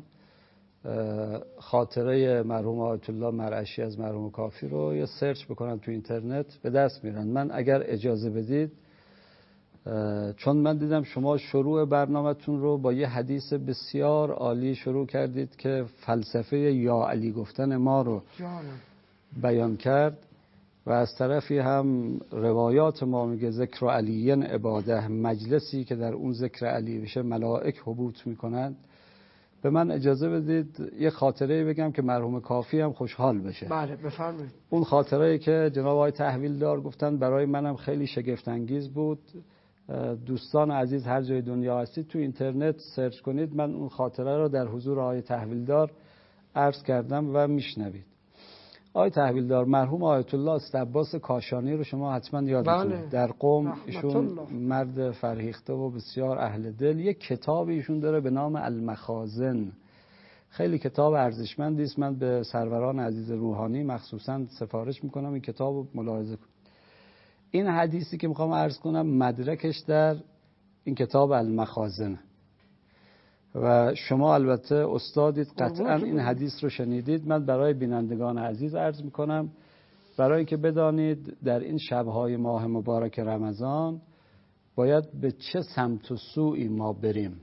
خاطره مرحوم آیت الله مرعشی از مرحوم کافی رو یا سرچ بکنن تو اینترنت به دست میرن. من اگر اجازه بدید، چون من دیدم شما شروع برنامه‌تون رو با یه حدیث بسیار عالی شروع کردید که فلسفه یا علی گفتن ما رو بیان کرد و از طرفی هم روایات ما میگه ذکر علیین عباده، مجلسی که در اون ذکر علی بشه ملائک حبوط میکنند. به من اجازه بدید یه خاطره بگم که مرحوم کافی هم خوشحال بشه. بله بفرمایید. اون خاطره که جناب آقای تحویلدار گفتن برای منم خیلی شگفت انگیز بود. دوستان عزیز هر جای دنیا هستید تو اینترنت سرچ کنید، من اون خاطره رو در حضور آقای تحویلدار عرض کردم و میشنوید. آقای تحویلدار، مرحوم آیت الله استعباس کاشانی رو شما حتما یادتونه. در قم ایشون مرد فرهیخته و بسیار اهل دل، یک کتاب ایشون داره به نام المخازن، خیلی کتاب ارزشمندی است. من به سروران عزیز روحانی مخصوصا سفارش میکنم این کتاب رو ملاحظه کنید. این حدیثی که میخوام عرض کنم مدرکش در این کتاب المخازن و شما البته استادید، قطعا این حدیث رو شنیدید. من برای بینندگان عزیز عرض میکنم برای اینکه بدانید در این شبهای ماه مبارک رمضان باید به چه سمت و سوی ما بریم.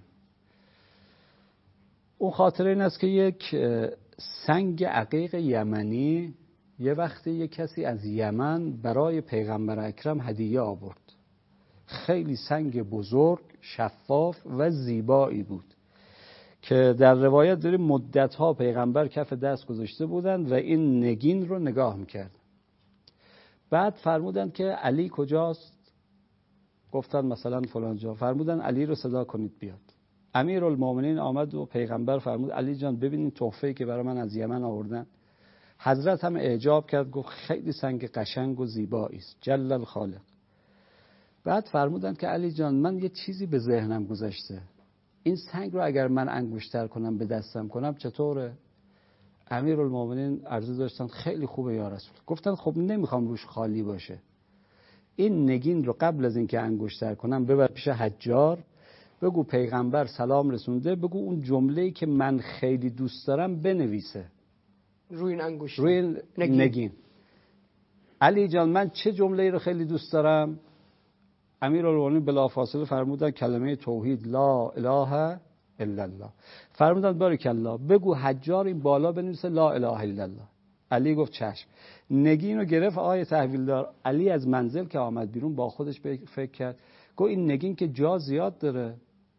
اون خاطره این است که یک سنگ عقیق یمنی یه وقتی یک کسی از یمن برای پیغمبر اکرم هدیه آورد. خیلی سنگ بزرگ، شفاف و زیبایی بود که در روایت داریم مدتها پیغمبر کف دست گذاشته بودند و این نگین رو نگاه میکرد. بعد فرمودند که علی کجاست؟ گفتن مثلا فلان جا. فرمودند علی رو صدا کنید بیاد. امیرالمومنین آمد و پیغمبر فرمود علی جان ببینید تحفه‌ای که برای من از یمن آوردن. حضرت هم اعجاب کرد، گفت خیلی سنگ قشنگ و زیبایی است، جل الخالق. بعد فرمودند که علی جان من یه چیزی به ذهنم گذشته، این سنگ رو اگر من انگشتر کنم به دستم کنم چطوره؟ امیرالمومنین عرضه داشتن خیلی خوبه یا رسول. گفتن خب نمیخوام روش خالی باشه، این نگین رو قبل از اینکه انگشتر کنم ببر پیش حجار، بگو پیغمبر سلام رسونده، بگو اون جمله‌ای که من خیلی دوست دارم بنویسه روی این انگشتر، روی این نگین. علی جان من چه جمله‌ای رو خیلی دوست دارم؟ امیرالمومنین بلافاصله فرمودن کلمه توحید، لا اله الا الله. فرمودن بارک الله بگو حجار این بالا بنویسه لا اله الا الله. علی گفت چشم. نگین رو گرفت آیه تحویلدار. علی از منزل که آمد بیرون با خودش فکر کرد، گفت این نگین که جا زیاد داره،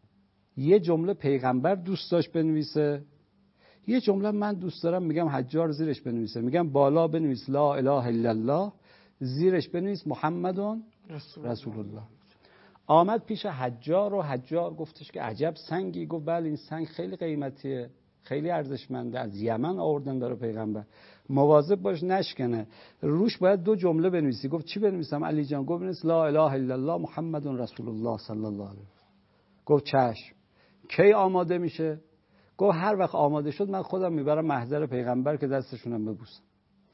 یه جمله پیغمبر دوست داشت بنویسه، یه جمله من دوست دارم میگم حجار زیرش بنویسه، میگم بالا بنویس لا اله الا الله، زیرش بنویس محمدون رسول الله. آمد پیش حجار و حجار گفتش که عجب سنگی. گفت بله این سنگ خیلی قیمتیه، خیلی ارزشمنده، از یمن آوردن داره پیغمبر، مواظب باش نشکنه، روش باید دو جمله بنویسی. گفت چی بنویسم علی جان؟ گفت بنویس لا اله الا الله محمد رسول الله صلی الله علیه. گفت چشم. کی آماده میشه؟ گفت هر وقت آماده شد من خودم میبرم محضر پیغمبر که دستشونم ببوسم.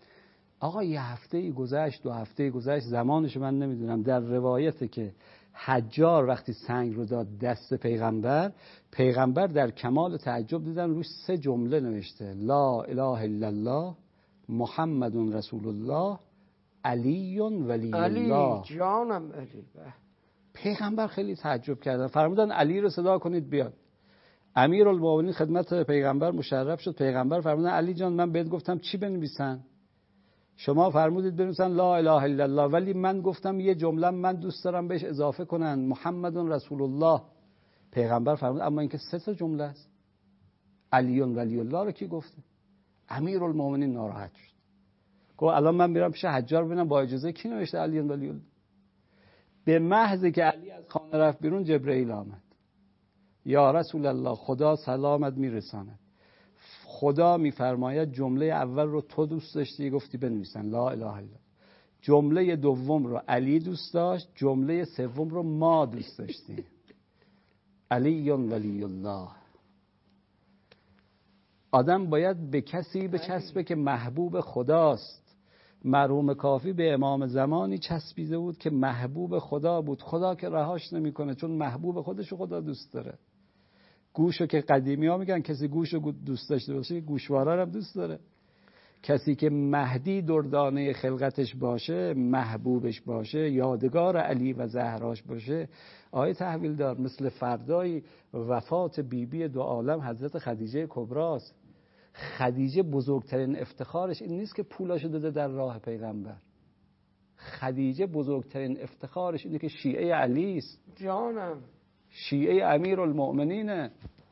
آقا یه هفته گذشت، 2 هفته گذشت، زمانش من نمیدونم. در روایته که حجار وقتی سنگ رو داد دست پیغمبر، پیغمبر در کمال تعجب دیدن روش 3 جمله نوشته لا اله الا الله محمد رسول الله علی ولی الله. علی جانم علی. پیغمبر خیلی تعجب کردن، فرمودن علی رو صدا کنید بیاد. امیرالمومنین خدمت پیغمبر مشرف شد. پیغمبر فرمودن علی جان من بهت گفتم چی بنویسن؟ شما فرمودید بنویسن لا اله الا الله، ولی من گفتم یه جمله من دوست دارم بهش اضافه کنن محمد رسول الله. پیغمبر فرمود اما اینکه 3 جمله است. علی ولی الله رو کی گفته؟ امیرالمومنین ناراحت شد. گفت الان من میرم پیش حجار ببینم با اجازه کی نوشته علی ولی الله. به محض که علی از خانه رفت بیرون جبرئیل آمد. یا رسول الله خدا سلامت میرساند. خدا میفرماید جمله اول رو تو دوست داشتی، گفتی بنویسن لا اله الا. جمله دوم رو علی دوست داشت، جمله سوم رو ما دوست داشتیم. علی ولی الله. آدم باید به کسی بچسبه که محبوب خداست. مرحوم کافی به امام زمانی چسبیده بود که محبوب خدا بود. خدا که رهاش نمیکنه چون محبوب خودشو خدا دوست داره. گوشو که قدیمی ها میگن کسی گوشو دوست داشته باشه گوشواره هم دوست داره. کسی که مهدی دردانه خلقتش باشه، محبوبش باشه، یادگار علی و زهراش باشه، آیه تحویل دار مثل فردای وفات بیبی دو عالم حضرت خدیجه کبراست. خدیجه بزرگترین افتخارش این نیست که پولاشو داده در راه پیغمبر. خدیجه بزرگترین افتخارش اینه که شیعه علی است. جانم شیعه امیرالمؤمنینه.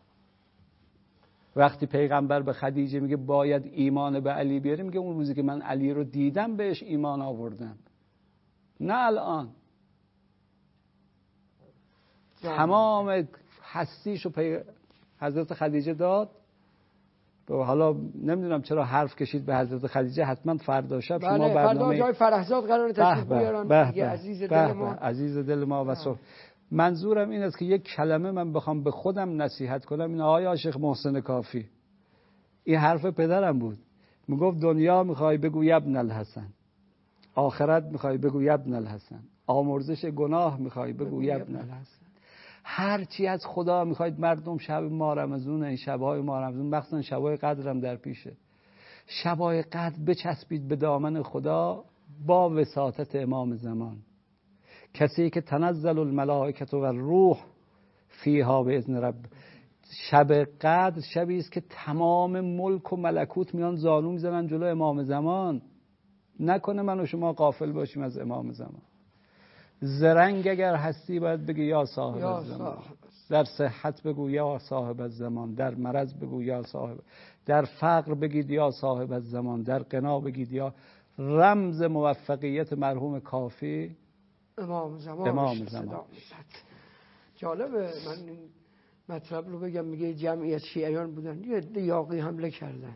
وقتی پیغمبر به خدیجه میگه باید ایمان به علی بیاری، میگه اون روزی که من علی رو دیدم بهش ایمان آوردم، نه الان. تمام هستیشو حضرت خدیجه داد. حالا نمیدونم چرا حرف کشید به حضرت خدیجه. حتما فردا شب شما برنامه فردا جای فرهزاد قراره تشریف بیارن. عزیز دل ما، عزیز دل ما. و منظورم این است که یک کلمه من بخوام به خودم نصیحت کنم، این آقای شیخ محسن کافی، این حرف پدرم بود. میگفت دنیا میخوای بگو ابن الحسن، آخرت میخوای بگو ابن الحسن، آمرزش گناه میخوای بگو ابن الحسن. هر چی از خدا میخواید مردم شب ما رمضان، این شبهای ما رمضان، مخصوصا شبهای قدرم در پیشه، شبهای قدر بچسبید به دامن خدا با وساطت امام زمان. کسی که تنزل الملائکه و الروح فیها باذن رب. شب قدر شبی است که تمام ملک و ملکوت میان زانو میزنن جلو امام زمان. نکنه من و شما غافل باشیم از امام زمان. زرنگ اگر هستی باید بگی یا صاحب الزمان. در صحت بگو یا صاحب الزمان، در مرض بگو یا صاحب، در فقر بگید یا صاحب الزمان، در غنا بگید یا. رمز موفقیت مرحوم کافی امام زمان. جالبه، من این مطلب رو بگم. میگه جمعیت شیعیان بودن، یه عده یاغی حمله کردن،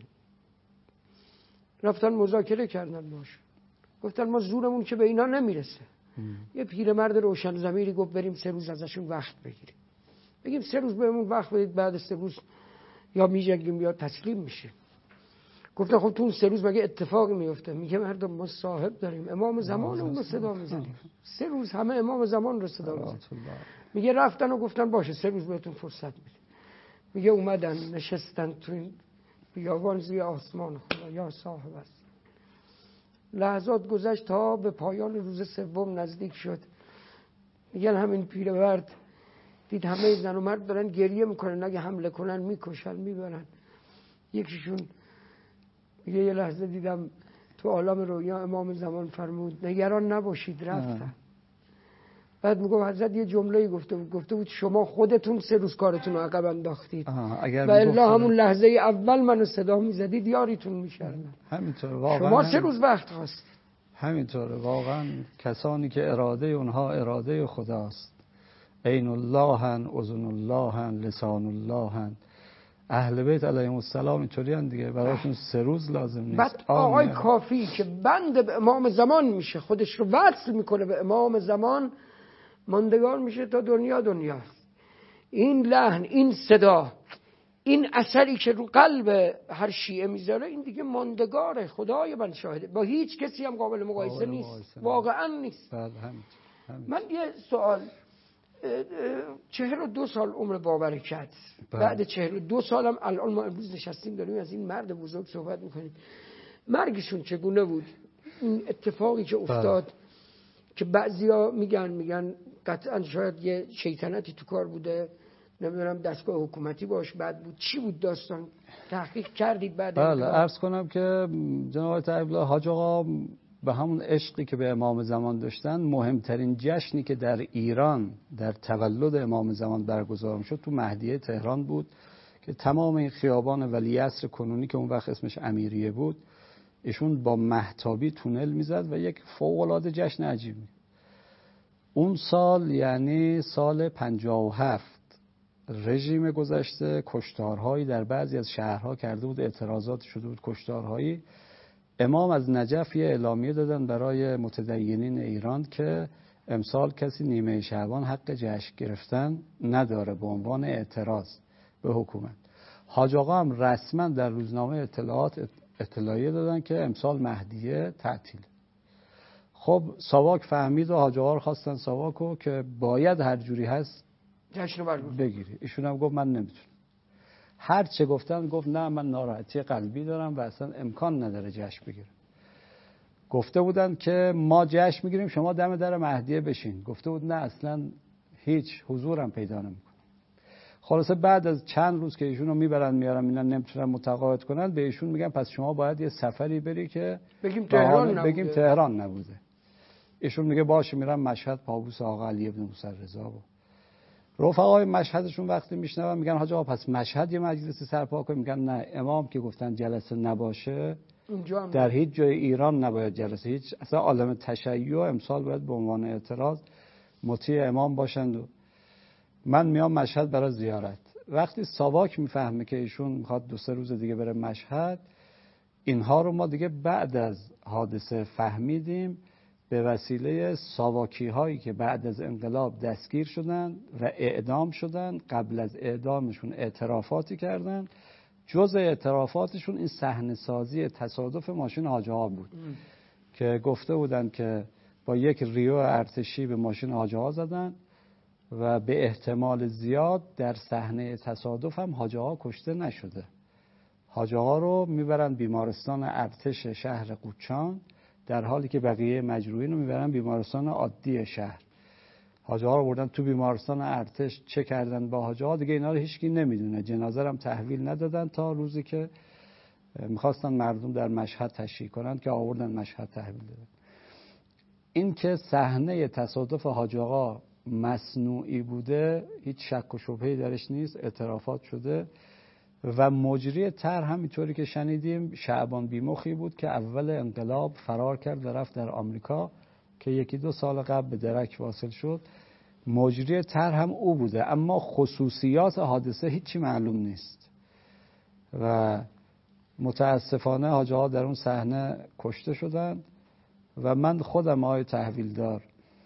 رفتن مذاکره کردن باش، گفتن ما زورمون که به اینا نمیرسه. یه پیرمرد روشن ضمیری گفت بریم 3 روز ازشون وقت بگیریم، بگیم 3 روز بهمون وقت بدید، بعد 3 روز یا میجنگیم یا تسلیم میشیم. گفتن خب تو اون 3 روز مگه اتفاقی میفته؟ میگه مردم ما صاحب داریم، امام زمان رو صدا میزنیم. 3 روز همه امام زمان رو صدا میزنیم. میگه رفتن و گفتن باشه 3 روز بهتون فرصت میدیم. میگه اومدن نشستن تو این بیابان زیر آسمان خدا یا صاحب است. لحظات گذشت تا به پایان روز 3 نزدیک شد. میگن همین پیرمرد دید همه زن و مرد دارن گریه میکنن، اگه حمله کنن میکشن میبرن. یکیشون میگه یه لحظه دیدم تو عالم رویا امام زمان فرمود نگران نباشید، رفتن. بعد میگم حضرت یه جمله گفته بود شما خودتون 3 روز کارتون رو عقب انداختید و الا همون لحظه اول منو صدا میزدید یاریتون میشردن. همینطور واقعا شما 3 روز وقت خواستید. همینطوره واقعا. کسانی که اراده اونها اراده خداست، عین الله، اذن الله، لسان الله، اهل بیت علیهم السلام اینطوری ان دیگه، براشون 3 روز لازم نیست. بعد آقای کافی که بند به امام زمان میشه، خودش رو وصل میکنه به امام زمان، ماندگار میشه تا دنیاست. این لحن، این صدا، این اثری که رو قلب هر شیعه میذاره، این دیگه ماندگاره. خدای من شاهده، با هیچ کسی هم قابل مقایسه نیست، واقعا نیست. من یه سوال، 42 سال عمر بابرکت، بعد 42 سالم الان ما امروز نشستیم داریم از این مرد بزرگ صحبت میکنیم. مرگشون چگونه بود؟ این اتفاقی که افتاد که بعضیا میگن قطعا شاید یه شیطنتی تو کار بوده، نمیدونم دستگاه حکومتی باش بعد بود، چی بود داستان؟ تحقیق کردید بعد؟ بله، عرض کنم که جناب تحویل حاج آقا به همون عشقی که به امام زمان داشتن، مهمترین جشنی که در ایران در تولد امام زمان برگزار شد تو مهدیه تهران بود که تمام این خیابان ولیعصر کنونی که اون وقت اسمش امیریه بود ایشون با مهتابی تونل میزد و یک فوق‌العاده جشن عجیبی. اون سال یعنی سال 57 رژیم گذشته کشتارهایی در بعضی از شهرها کرده بود، اعتراضات شده بود، کشتارهایی. امام از نجف یه اعلامیه دادن برای متدینین ایران که امسال کسی نیمه شعبان حق جشن گرفتن نداره به عنوان اعتراض به حکومت. حاج آقا هم رسما در روزنامه اطلاعات اطلاعیه دادن که امسال مهدیه تعطیل. خب ساواک فهمید و حاج آقا رو خواستن ساواکو که باید هر جوری هست جشن برگزار بگیری. ایشون هم گفت من نمیتونم. هر چه گفتن گفت نه من ناراحتی قلبی دارم و اصلا امکان نداره جشن بگیرم. گفته بودن که ما جشن میگیریم شما دم در مهدیه بشین. گفته بود نه اصلا هیچ حضورم پیدا نمیکنه. خلاصه بعد از چند روز که ایشونو میبرن میارن اینا نمیتونن متقاعد کنن به ایشون میگن پس شما باید یه سفری بری که بگیم تهران نبوده. ایشون میگه باشه میرم مشهد پابوس آقا علی بن موسی رضا و رفقای مشهدشون وقتی میشنون میگن حاج آقا پس مشهد یه مجلسی سرپا کنیم. میگن نه امام که گفتن جلسه نباشه در هیچ جای ایران نباید جلسه، هیچ اصلا عالم تشیع امسال باید به عنوان اعتراض مطیع امام باشند. و من میام مشهد برای زیارت. وقتی ساواک میفهمه که ایشون میخواد 2-3 روز دیگه بره مشهد، اینها رو ما دیگه بعد از حادثه فهمیدیم به وسیله ساواکی هایی که بعد از انقلاب دستگیر شدن و اعدام شدن. قبل از اعدامشون اعترافاتی کردن. جز اعترافاتشون این صحنه سازی تصادف ماشین حاج آقا بود که گفته بودن که با یک ریو ارتشی به ماشین حاج آقا زدن و به احتمال زیاد در صحنه تصادف هم حاج آقا کشته نشده. حاج آقا رو میبرن بیمارستان ارتش شهر قوچان در حالی که بقیه مجروحین رو میبرن بیمارستان عادی شهر. حاج آقا رو بردن تو بیمارستان ارتش چه کردن با حاج آقا دیگه اینا رو هیچکی نمیدونه. جنازه هم تحویل ندادن تا روزی که میخواستن مردم در مشهد تشییع کنن که آوردن مشهد تحویل دادن. این که صحنه تصادف حاج آقا مصنوعی بوده هیچ شک و شبهه‌ای درش نیست، اعترافات شده. و مجری طرح همینطوری که شنیدیم شعبان بیمخی بود که اول انقلاب فرار کرد و رفت در آمریکا که 1-2 سال قبل به درک واصل شد. مجری طرح هم او بوده، اما خصوصیات حادثه هیچی معلوم نیست و متاسفانه حاج آقا در اون صحنه کشته شدند. و من خودم آقای تحویلدار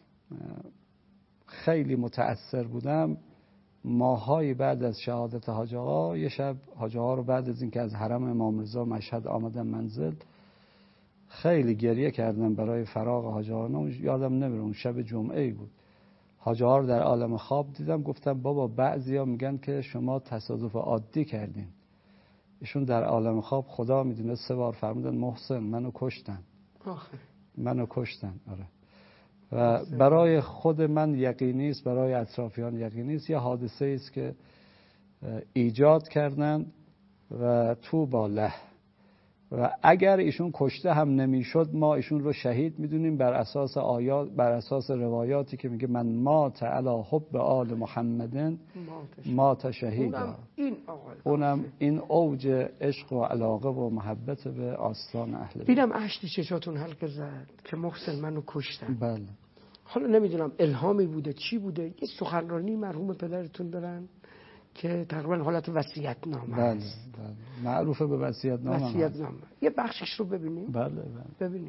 خیلی متأثر بودم. ماهایی بعد از شهادت حاج آقا یه شب حاج آقا رو بعد از اینکه از حرم امام رضا مشهد آمدن منزل خیلی گریه کردم برای فراق حاج آقا. یادم نمیره اون شب جمعه بود. حاج آقا رو در عالم خواب دیدم. گفتم بابا بعضیا میگن که شما تصادف عادی کردین. ایشون در عالم خواب خدا میدونه 3 بار فرمودن محسن منو کشتن. منو کشتن. آره. و برای خود من یقینی است، برای اطرافیان یقینی است، یه حادثه است که ایجاد کردن و تو باله. و اگر ایشون کشته هم نمیشد ما ایشون رو شهید میدونیم بر اساس آیات، بر اساس روایاتی که میگه من مات علی حب آل محمدن مات شهیدا. اونم این اوج عشق و علاقه و محبت به آستان اهل بیت. دیدم اشک چشاتون حلقه زد که محسن منو کشتن. بله. حالا نمیدونم الهامی بوده چی بوده. یه سخنرانی مرحوم پدرتون دارن که تقریبا حالت وصیت‌نامه است. بله. معروفه به وصیت‌نامه. یه بخشش رو ببینیم. بله. ببینیم.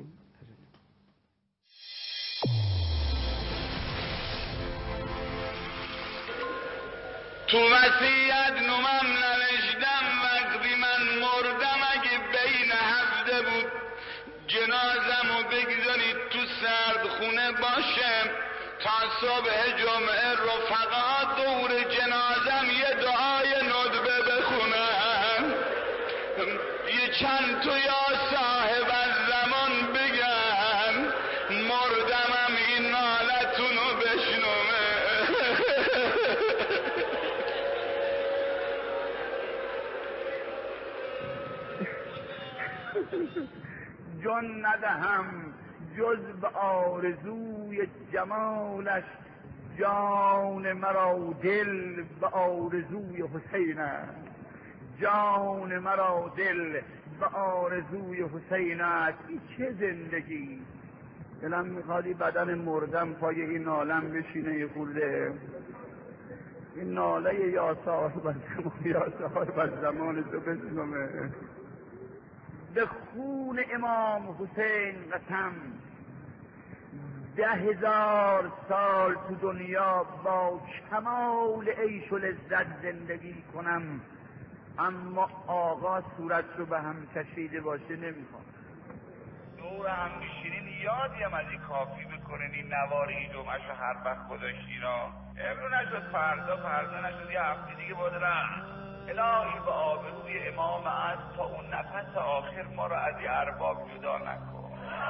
تو وصیت‌نامه‌ام نوشتم وقتی من مردم اگه بین هفته بود جنازمو بگذارید تو سردخونه باشم تا صبح جمعه رفقا دور جنازم یه دعای ندبه بخونم. یه چند تو یا صاحب الزمان بگم مردمم این نالتونو بشنوه. جان ندهم جز به آرزوی جمالش، جان مرا دل به آرزوی حسین است. جان مرا دل به آرزوی حسین است. این چه زندگی؟ دلم میخواد این بدن مردم پای این عالم بشینه یه خورده این ناله یا صاحب الزمان یا صاحب الزمان تو بشنوه. به خون امام حسین قسم 10,000 سال تو دنیا با کمال عیش و لذت زندگی کنم، اما آقا صورت رو به هم کشیده باشه نمیخوام. دور هم میشینین یادی هم از این کافی بکنین این نواری جمعهشو هر وقت گذاشتی را امرو نشد فردا نشد یه هفته دیگه باید رفت. الهی به آبروی امام از تا اون نفس آخر ما رو از این ارباب جدا نکن.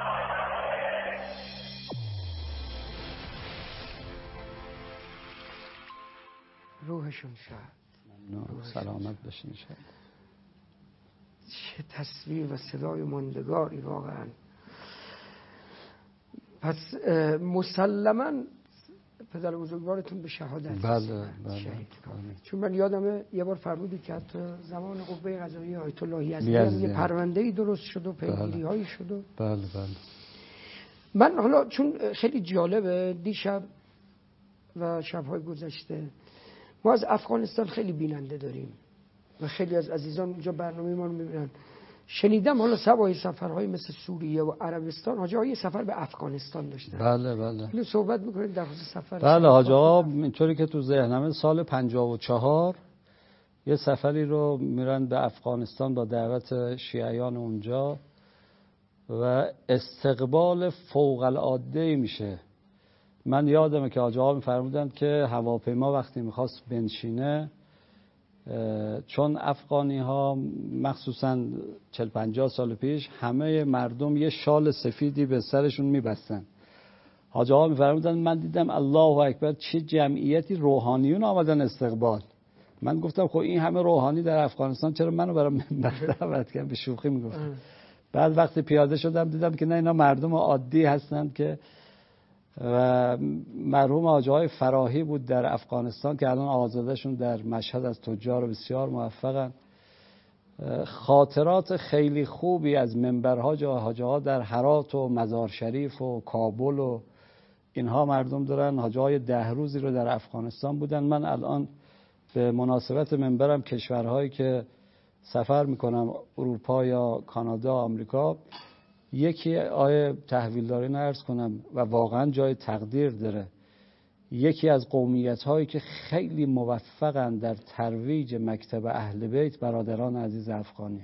روحشون شد سلامت بشین شد. چه تصویر و صدای ماندگاری واقعا. پس مسلما پدر بزرگوارتون به شهادت بله. چون من یادمه یه بار فرمودی که حتی زمان قوه قضاییه آیت الله یزدی یه پرونده‌ای درست شد و پیگیری‌هایی شد و بله. من حالا چون خیلی جالبه دیشب و شب‌های گذشته ما از افغانستان خیلی بیننده داریم و خیلی از عزیزان اونجا برنامه ما رو میبینن. شنیدم حالا سوای سفرهای مثل سوریه و عربستان حاجی ها یه سفر به افغانستان داشتن. بله. اینو صحبت میکنید در خصوص سفر. بله حاجی ها اینطوری که تو ذهنمه سال 54 یه سفری رو میرن به افغانستان با دعوت شیعیان اونجا و استقبال فوق العاده میشه. من یادمه که حاجی ها میفرمودند که هواپیما وقتی میخواست بنشینه، چون افغانی ها مخصوصا 40-50 سال پیش همه مردم یه شال سفیدی به سرشون میبستن. حاجی ها میفرمودن من دیدم الله اکبر چه جمعیتی روحانیون آمدن استقبال. من گفتم خب این همه روحانی در افغانستان چرا منو برای منبر دعوت کردن؟ به شوخی میگفتم. بعد وقتی پیاده شدم دیدم که نه اینا مردم عادی هستند که و مرحوم حاجی های فراهی بود در افغانستان که الان آزادشون در مشهد از تجار بسیار موفقن. خاطرات خیلی خوبی از منبرها حاجی ها در هرات و مزار شریف و کابل و اینها مردم دارن. حاجی های 10 روزی رو در افغانستان بودن. من الان به مناسبت منبرم کشورهایی که سفر میکنم اروپا یا کانادا آمریکا یکی آیه تحویلداری عرض کنم و واقعا جای تقدیر داره. یکی از قومیت هایی که خیلی موفقن در ترویج مکتب اهل بیت برادران عزیز افغانی.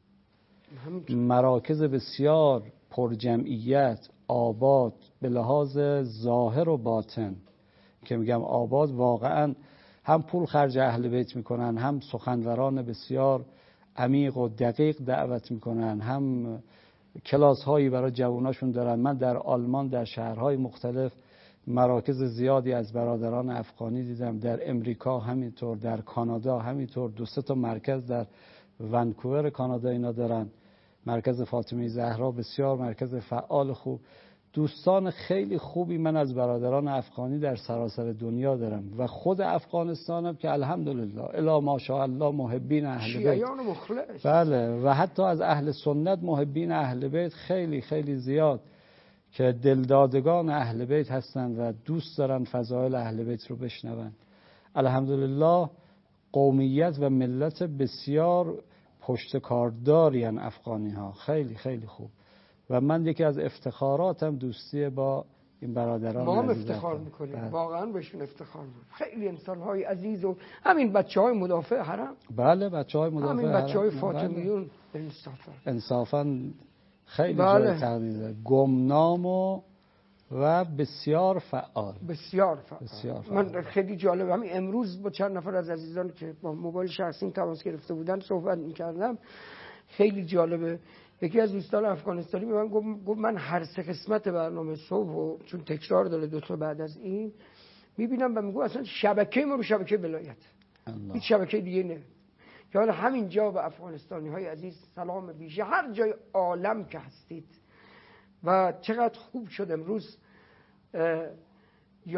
مراکز بسیار پرجمعیت آباد به لحاظ ظاهر و باطن که میگم آباد واقعا هم پول خرج اهل بیت میکنن، هم سخنوران بسیار عمیق و دقیق دعوت میکنن، هم کلاس هایی برای جواناشون دارن. من در آلمان در شهرهای مختلف مراکز زیادی از برادران افغانی دیدم، در امریکا همینطور، در کانادا همینطور. 2-3 تا مرکز در ونکوور کانادا اینا دارن. مرکز فاطمه زهرا بسیار مرکز فعال خوب. دوستان خیلی خوبی من از برادران افغانی در سراسر دنیا دارم و خود افغانستانم که الحمدلله الا ماشاءالله محبین اهل بیت، شیعیان مخلص. بله، و حتی از اهل سنت محبین اهل بیت خیلی خیلی زیاد که دلدادگان اهل بیت هستند و دوست دارن فضائل اهل بیت رو بشنون. الحمدلله قومیت و ملت بسیار پشتکارداری ان افغانی ها، خیلی خیلی خوب. و من یکی از افتخاراتم دوستی با این برادران ما هم عزیز افتخار میکنیم، واقعا بهشون افتخار میکنیم. خیلی انسان‌های عزیز و همین بچه‌های مدافع حرم. بله بچه‌های مدافع همین حرم، بچه‌های فاطمیون انصافا خیلی بله. جای تقدیر داره. گمنام و بسیار فعال. بسیار فعال. من خیلی جالب همین امروز با چند نفر از عزیزان که با موبایل شخصی تماس گرفته بودن صحبت می‌کردم. خیلی جالبه. یکی از دوستان افغانستانی به من گفت من هر 3 قسمت برنامه صبح و چون تکرار داره 2 تا بعد از این میبینم و میگو اصلا شبکه ما رو شبکه ولایت، هیچ شبکه دیگه نه. که حالا همینجا به افغانستانی های عزیز سلام ویژه هر جای عالم که هستید. و چقدر خوب شد امروز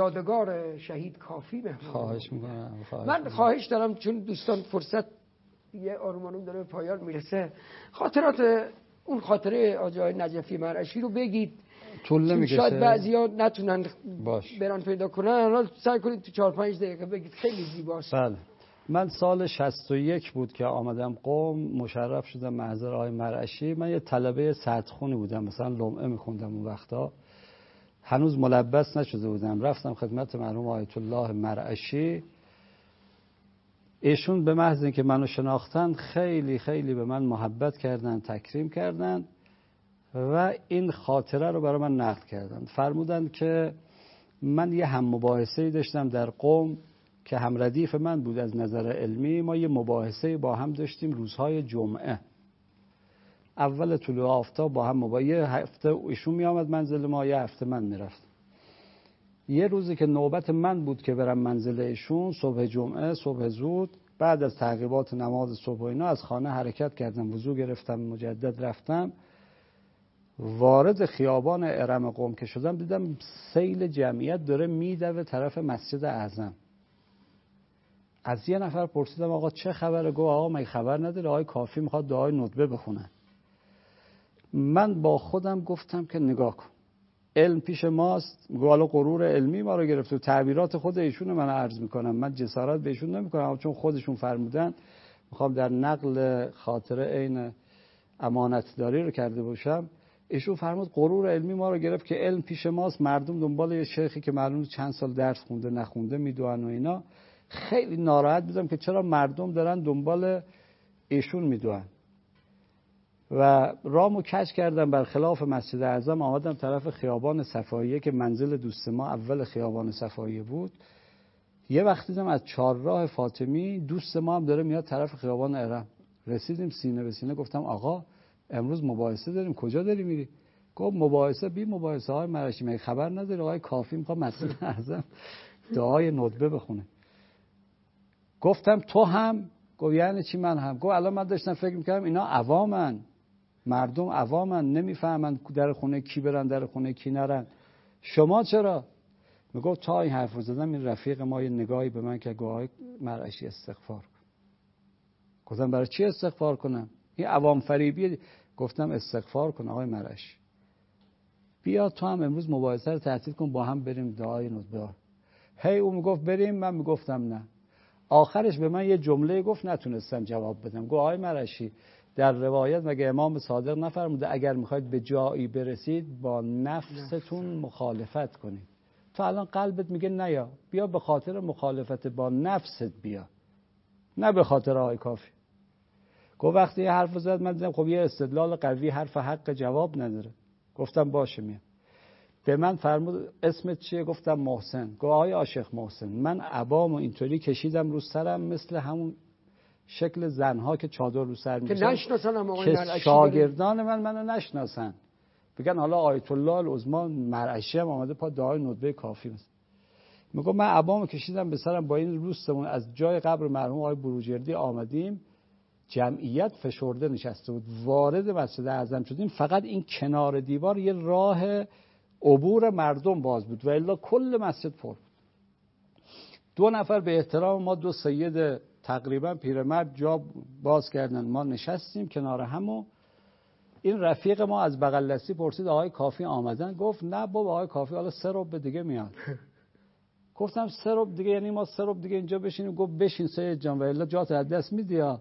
یادگار شهید کافی مهمان. خواهش میکنم. من خواهش دارم چون دوستان فرصت دیگه آرمانم داره به پایان میرسه. خاطرات اون خاطره آقای نجفی مرعشی رو بگید. طول نمیکشه. شاید بعضیا نتونن برن پیدا کنن. الان سعی کنید تو 4-5 دقیقه بگید، خیلی زیباست. بله. من سال 61 بود که آمدم قم، مشرف شدم محضر آقای مرعشی. من یه طلبه سطرخونی بودم، مثلا لمعه میخوندم اون وقتا، هنوز ملبس نشده بودم. رفتم خدمت مرحوم آیت الله مرعشی. ایشون به محض اینکه منو شناختن خیلی خیلی به من محبت کردن، تکریم کردن و این خاطره رو برای من نقل کردن. فرمودن که من یه هم مباحثه‌ای داشتم در قم که هم ردیف من بود از نظر علمی. ما یه مباحثه با هم داشتیم روزهای جمعه، اول طلوع آفتاب با هم یه هفته ایشون می آمد منزل ما، یه هفته من می رفتم. یه روزی که نوبت من بود که برم منزل ایشون، صبح جمعه، صبح زود، بعد از تعقیبات نماز صبح و اینا از خانه حرکت کردم، وضو گرفتم، مجدد رفتم. وارد خیابان ارم قم که شدم دیدم سیل جمعیت داره میدوه طرف مسجد اعظم. از یه نفر پرسیدم آقا چه خبره؟ گفت آقا مگه خبر نداره آقای کافی میخواد دعای ندبه بخونه. من با خودم گفتم که نگاه کن، علم پیش ماست. میگه حالا غرور علمی ما رو گرفت و تعبیرات خود ایشون من عرض میکنم، من جسارت به ایشون نمیکنم، چون خودشون فرمودن میخوام در نقل خاطره عین امانتداری رو کرده باشم. ایشون فرمود غرور علمی ما رو گرفت که علم پیش ماست، مردم دنبال یه شیخی که معلوم چند سال درس خونده نخونده میدونن و اینا. خیلی ناراحت بودم که چرا مردم دارن دنبال ایشون میدونن و رامو کج کردم. برخلاف مسجد اعظم آمدم طرف خیابان صفاییه که منزل دوست ما اول خیابان صفاییه بود. یه وقت دیدم از چهارراه فاطمی دوست ما هم داره میاد طرف خیابان ارم. رسیدیم سینه به سینه. گفتم آقا امروز مباحثه داریم، کجا داری میری؟ گفت مباحثه بی مباحثه های مرعشی، مگه خبر نداری آقای کافی میخواد مسجد اعظم دعای ندبه بخونه؟ گفتم تو هم؟ گفت یعنی چی من هم؟ گفت الان من داشتم فکر میکردم اینا عوامن، مردم عوامن، نمیفهمن در خونه کی برن در خونه کی نرن، شما چرا؟ میگفت تا این حرف رو زدم این رفیق ما یه نگاهی به من که گوهای مرعشی استغفار کن. گفتم برای چی استغفار کنم؟ این عوام فریبیه. گفتم استغفار کن آقای مرعشی، بیا تو هم امروز مباحثه رو تعطیل کن با هم بریم دعای ندبه. هی اون میگفت بریم، من میگفتم نه. آخرش به من یه جمله گفت نتونستم جواب بدم. گفت آقای مرعشی در روایت مگه امام صادق نفرموده اگر میخواید به جایی برسید با نفستون مخالفت کنید؟ تو الان قلبت میگه نیا، بیا به خاطر مخالفت با نفست بیا، نه به خاطر آقای کافی. گفت وقتی یه حرف زد من دیدم خب یه استدلال قوی حرف حق جواب نداره. گفتم باشه میام. به من فرمود اسمت چیه؟ گفتم محسن. گفت آقای عاشق محسن، من عبامو اینطوری کشیدم رو سرم مثل همون شکل زنها که چادر رو سر می‌کشن که نشناسن آقای که مرعشی، شاگردان منو نشناسن، بگن حالا آیت الله العظما مرعشی هم آمده پا دعای ندبه کافی است. میگم من عبامو کشیدم به سرم، با این روستمون از جای قبر مرحوم آقای بروجردی آمدیم، جمعیت فشرده نشسته بود، وارد مسجد اعظم شدیم، فقط این کنار دیوار یه راه عبور مردم باز بود و الا کل مسجد پر بود. 2 نفر به احترام ما 2 سید تقریبا پیرمرد جا باز کردن، ما نشستیم کنار هم و این رفیق ما از بغل دستی پرسید آقای کافی آمدن؟ گفت نه بابا آقای کافی حالا 3 ربع دیگه میاد. گفتم 3 ربع دیگه یعنی ما 3 ربع دیگه اینجا بشینیم؟ گفت بشین سید جان و الا جات از دست میدی ها،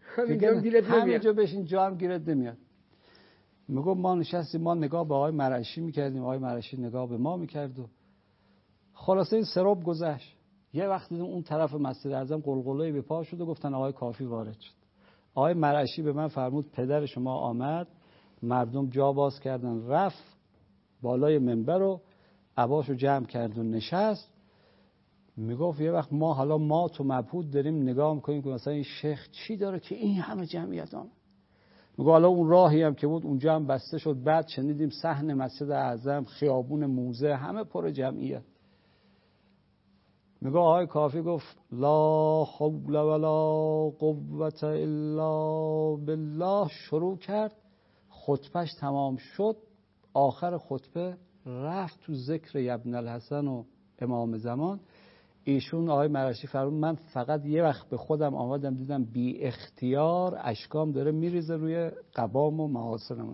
همینجا بشین جا هم گیرت نمیاد. میگم ما نشستیم، ما نگاه به آقای مرعشی میکردیم، آقای مرعشی نگاه به ما میکرد و خلاصه این 3 ربع گذشت. یه وقت دیدم اون طرف مسجد اعظم قلقله‌ای به پا شد و گفتن آقای کافی وارد شد. آقای مرعشی به من فرمود پدر شما آمد، مردم جا باز کردن، رفت بالای منبر و عباشو جمع کرد و نشست. میگفت یه وقت ما حالا ما تو مبهوت داریم نگاه میکنیم که مثلا این شیخ چی داره که این همه جمعیت آمد. میگه حالا اون راهی هم که بود اونجا هم بسته شد، بعد شنیدیم صحن مسجد اعظم، خیابون موزه همه پر جمعیت. میگه آقای کافی گفت لا حول ولا قوة الا بالله، شروع کرد، خطبهش تمام شد، آخر خطبه رفت تو ذکر ابن الحسن و امام زمان. ایشون آقای مرشی فرمود من فقط یه وقت به خودم آمدم دیدم بی اختیار اشکام داره میریزه روی قبام و محاسنمون.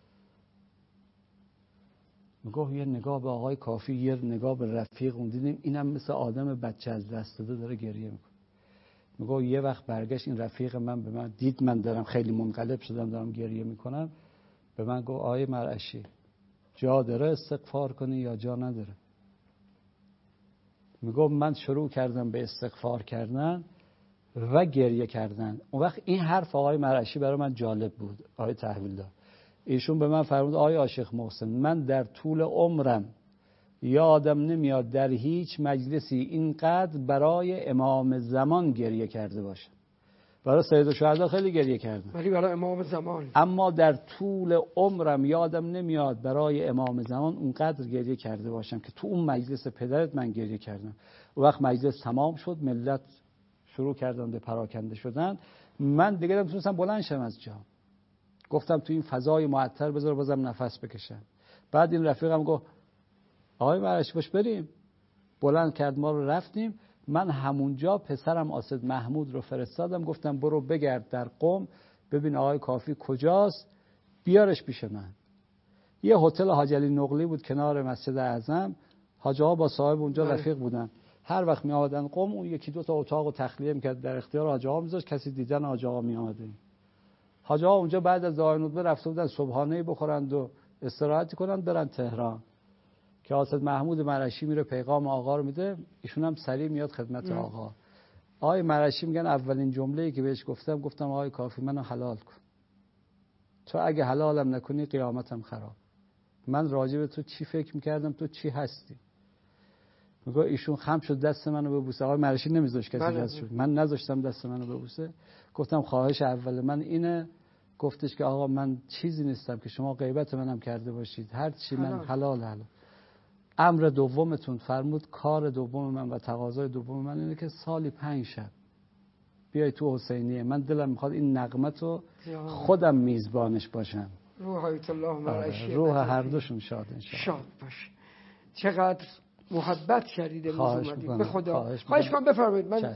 میگه یه نگاه به آقای کافی، یه نگاه به رفیق اون دیدیم اینم مثل آدم بچه از دست داده داره گریه میکنه. میگه یه وقت برگشت این رفیق من به من دید من دارم خیلی منقلب شدم دارم گریه میکنم، به من گفت آقای مرعشی جا داره استغفار کنی یا جا نداره؟ میگه من شروع کردم به استغفار کردن و گریه کردن. اون وقت این حرف آقای مرعشی برای من جالب بود. آقای تحویلدار ایشون به من فرمود آقای عاشق محسن من در طول عمرم یادم نمیاد در هیچ مجلسی اینقدر برای امام زمان گریه کرده باشم. برای سید الشهدا خیلی گریه کردم ولی برای امام زمان، اما در طول عمرم یادم نمیاد برای امام زمان اونقدر گریه کرده باشم که تو اون مجلس پدرت من گریه کردم. اون وقت مجلس تمام شد، ملت شروع کردن به پراکنده شدن، من دیگه نمیتونستم بلند شم از جا. گفتم تو این فضای معطر بذار بازم نفس بکشم. بعد این رفیقم گفت آقای مرعشی باش بریم. بلند کرد ما رو رفتیم. من همونجا پسرم آسد محمود رو فرستادم، گفتم برو بگرد در قم ببین آقای کافی کجاست بیارش پیش من. یه هتل حاج علی نقلی بود کنار مسجد اعظم. حاج آقا با صاحب اونجا رفیق بودن، هر وقت می آمدن قم اون یکی دو تا اتاق تخلیه میکرد در اختیار حاج آقا میذاشت، کسی دیدن حاج آقا می آمد. حاج آقا اونجا بعد از دعای ندبه رفته بودن صبحانه بخورند و استراحت کنند برن تهران که آسد محمود مرعشی میره پیغام آقا رو میده، ایشون هم سریع میاد خدمت آقا. آقای مرعشی میگن اولین جمله‌ای که بهش گفتم آقای کافی منو حلال کن، تو اگه حلالم نکنی قیامتم خراب. من راجع به تو چی فکر میکردم تو چی هستی؟ میگه ایشون خم شد دست منو ببوسه. آقای مرعشی نمیذاشت کسی دستشو، من نذاشتم دست منو ببوسه. گفتم خواهش اول من اینه. گفتش که آقا من چیزی نیستم که شما غیبت منم کرده باشید، هر چی من حلال. امر دومتون فرمود کار دوم من و تقاضای دوم من اینه که سالی 5 شب بیای تو حسینیه. من دلم میخواد این نغمتو خودم میزبانش باشم. روح آیت الله مرعشی روح هر دوشون شاد انشاءالله. شاد باشه. چقدر محبت کردید امروز اومدید. به خدا خواهش کنم بفرمایید. من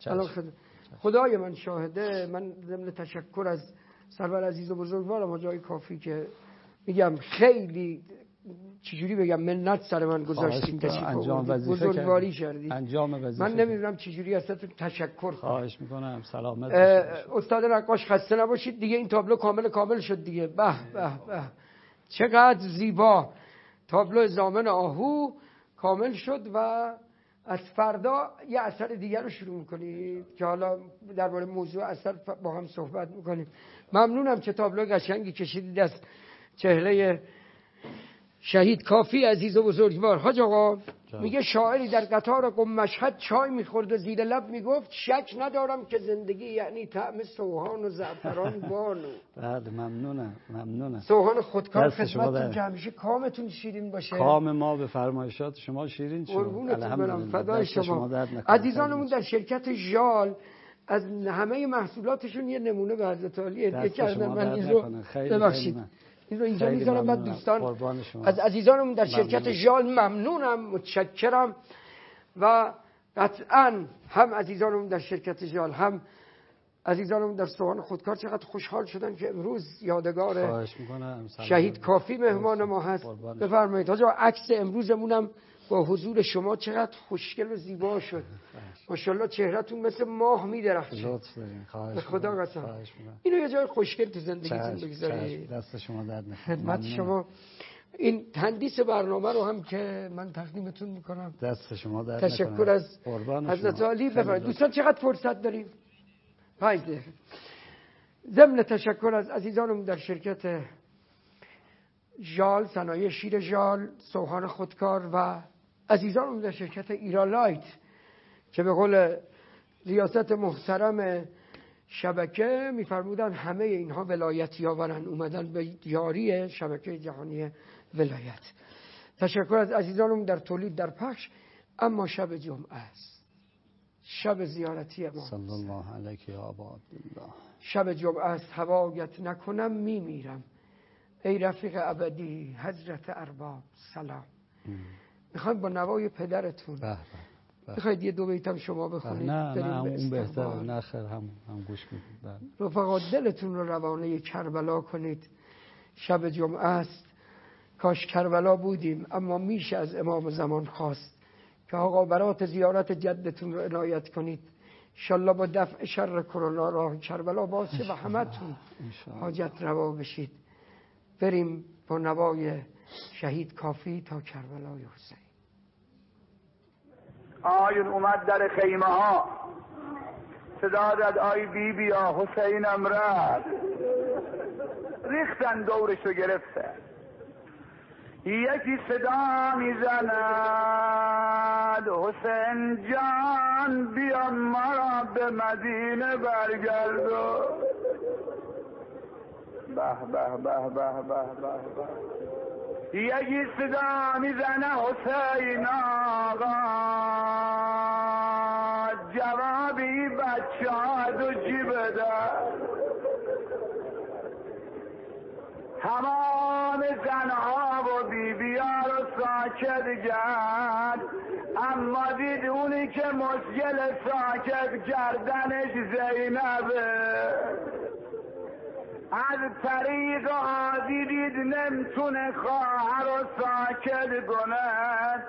خدای من شاهده، من ضمن تشکر از سرور عزیز و بزرگوارم حاج آقای کافی که میگم خیلی چجوری بگم منت سر من گذاشتید، بزرگواری کردید، انجام وظیفه. من نمیدونم چجوری ازتون تشکر کنم. خواهش میکنم. سلامت استاد نقاش خسته نباشید. دیگه این تابلو کامل شد دیگه. به به به چقدر زیبا. تابلو زامن آهو کامل شد و از فردا یه اثر دیگر رو شروع میکنید که حالا درباره موضوع اثر با هم صحبت میکنیم. ممنونم که تابلو قشنگی کشیدید از چهره شهید کافی عزیز و بزرگوار. حاج آقا میگه شاعری در قطار قم مشهد چای میخورد و زیر لب میگفت شک ندارم که زندگی یعنی طعم سوهان و زعفران بانو. بله ممنونم. سوهان خودکار خدمتتون که همیشه کامتون شیرین باشه. کام ما به فرمایشات شما شیرین شد. الحمدلله. فدای شما. عزیزانمون در شرکت ژال از همه محصولاتشون یه نمونه به حضرت عالی هدیه کردن. من این رو ببخشید این رو اینجا میذارم. بعد دوستان از عزیزانمون در شرکت ژال ممنونم، متشکرم و قطعا هم عزیزانمون در شرکت ژال هم عزیزانمون در سوهان خودکار چقدر خوشحال شدن که امروز یادگار شهید کافی مهمان ما هست. بفرمایید حاج آقا عکس امروزمونم با حضور شما چقدر خوشگل و زیبا شد. ماشاءالله چهرهتون مثل ماه میدرخشه. لطف دارین. خواهش به خدا قسم. اینو یه جای خوشگل تو زندگیتون بگذارید. دست شما درد نکنه. خدمت شما. این تندیس برنامه رو هم که من تقدیمتون میکنم. دست شما درد نکنه. تشکر از حضرت عالی. بفرمایید دوستان چقدر فرصت داریم؟ 5 دقیقه. ضمن تشکر از عزیزانم در شرکت ژال، صنایع شیر ژال، سوهان خودکار و عزیزانم در شرکت ایرالایت که به قول ریاست محترم شبکه میفرمودن همه اینها ولایتی آورن اومدن به یاری شبکه جهانی ولایت. تشکر از عزیزانم در تولید در پخش. اما شب جمعه است، شب زیارتی امام صلی الله علیک یا ابا عبدالله. شب جمعه است، هوایت نکنم میمیرم ای رفیق ابدی حضرت ارباب سلام. میخوایم با نوای پدرتون میخواید یه 2 بیتم شما بخونید؟ نه اون بهتره. نه خیر هم گوش میدید. رفقا دلتون رو روانه کربلا کنید. شب جمعه است، کاش کربلا بودیم، اما میشه از امام زمان خواست که آقا برات زیارت جدتون رو عنایت کنید. انشالله با دفع شر کرونا راه کربلا باز شه و همتون حاجت روا بشید. بریم با نوای شهید کافی تا کربلای حسین. آیون اومد در خیمه ها، صدا داد آی بی بیا حسینم رفت. ریختن دورشو گرفته. یکی صدا میزند حسین جان بیا مرا به مدینه برگردو. به به به به به به به. یکی صدا میزنه حسین آقا جوابی بچه ها دو جی بده. تمام زنها و بیبیا رو ساکت کرد، اما دید اونی که مشکل ساکت کردنش زینبه. از طریق عادی دید نمیتونه خواهر رو ساکت کند،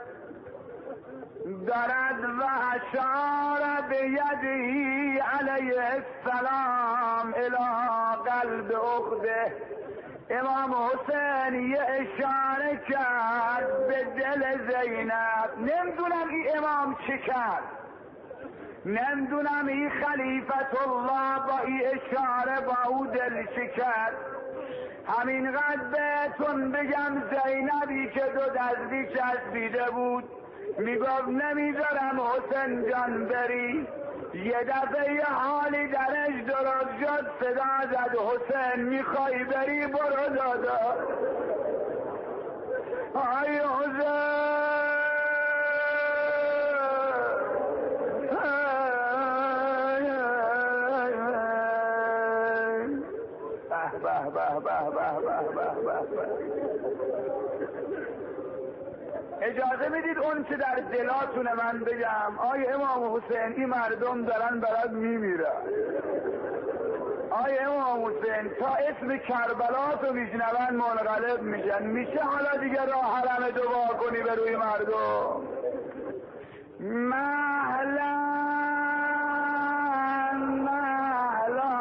دارد و اشار به یدی علیه السلام الی قلب اخته. امام حسین یه اشاره کرد به دل زینب. نمیدونم این امام چی کرد، نمیدونم این خلیفت الله با این اشاره با او دل چی کرد. همینقدر بهتون بگم زینبی که دو دستی چسبیده بود میگفت نمیذارم حسین جان بری. یه دفعه یه حالی درش درست شد، صدا زد حسین میخوای بری برو دادا. آی حسین به به به به به به به. اجازه میدید اون چه در دلاتونه من بگم. آی امام حسین این مردم دارن برات میمیرن. آی امام حسین تا اسم کربلا تو میشنون منقلب میشن. میشه حالا دیگه راه حرم دعا کنی به روی مردم؟ مهلا مهلا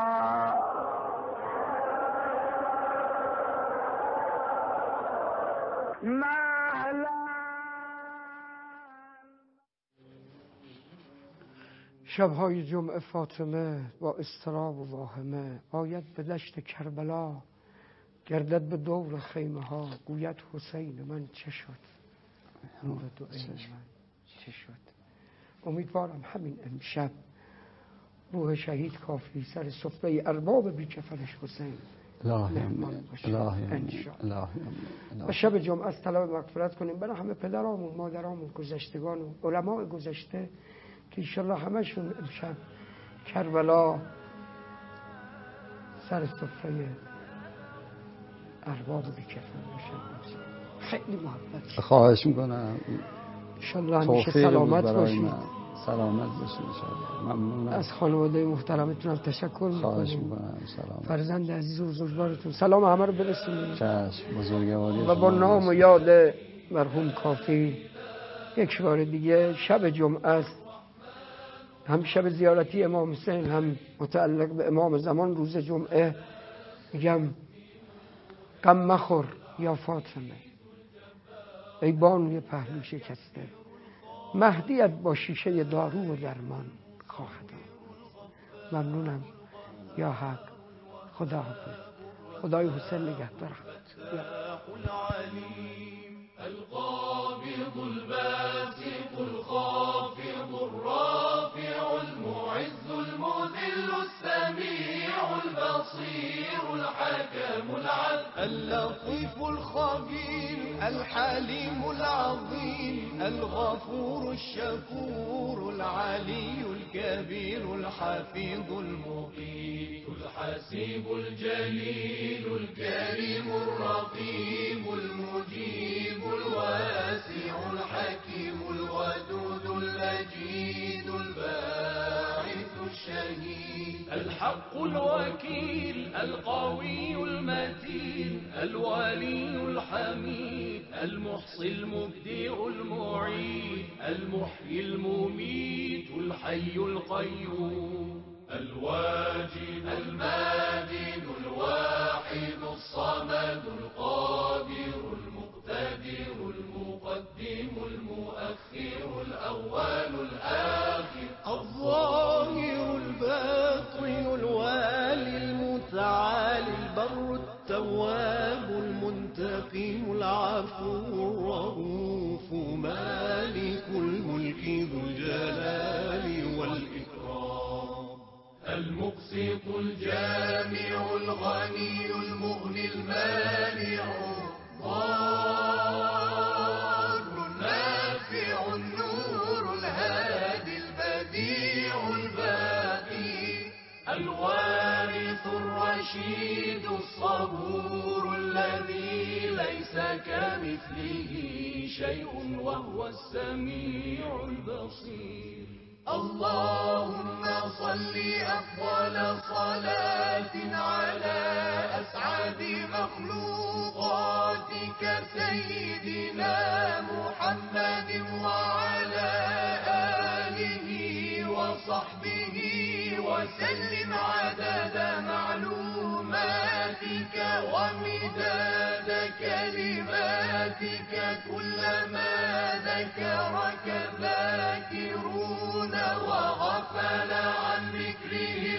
شبهای جمعه فاطمه با اضطراب و واهمه آید به دشت کربلا، گردد به دور خیمه ها، گوید حسین من چه شد، نور دعای من چه شد. امیدوارم همین امشب روح شهید کافی سر سفره ارباب بیکفنش حسین مهمان باشه انشاءالله. و شب جمعه از طلب مغفرت کنیم برای همه پدرامون، مادرامون، گذشتگان و علماء گذشته که انشالله همشون امشب کربلا سر سفره ارباب بیکفن باشن. خیلی محبت. خواهش میکنم انشالله همیشه سلامت باشید. سلامت باشید انشالله. ممنونم. از خانواده محترمتون تشکر میکنم. خواهش میکنم. سلام. فرزند عزیز و بزرگوارتون سلام همه رو برسونید. چشم. بزرگواری و با نام و یاد مرحوم کافی یک بار دیگه شب جمعه است، هم شب زیارتی امام حسین هم متعلق به امام زمان روز جمعه. میگم غم مخور یا فاطمه ای بانوی پهلو شکسته، مهدیت با شیشه دارو و درمان خواهد. ممنونم. یا حق خدا حافظ. خدای حسین نگهدارت. القابض الباسط الخافض الرافع المعز المذل السميع البصير الحكم العدل اللطيف الخبير الحليم العظيم الغفور الشكور العلي الكبير الحفيظ المقيت الحسيب الجليل الكريم الرقيب المجيب الواسع الحكيم الودود الحق الوكيل القوي المتين الولي الحميد المحصي المبدع المعيد المحيي المميت الحي القيوم الواجد الماجد الواحد الصمد القادر المقتدر المقدم المؤخر الأول الآخر الظاهر الباطن الوالي المتعالي البر التواب المنتقم العفو الرؤوف مالك الملك ذو الجلال والإكرام المقسط الجامع الغني المغني المانع الضار النافع النور الهادي البديع الباقي الوارث الرشيد الصبور الذي ليس كمثله شيء وهو السميع البصير اللهم صل أفضل صلاة على أسعد مخلوقاتك سيدنا محمد وعلى آله وصحبه وسلم عدد معلوماتك ومداد كلماتك كلما ذكرك ذاكرون وغفل عن ذكره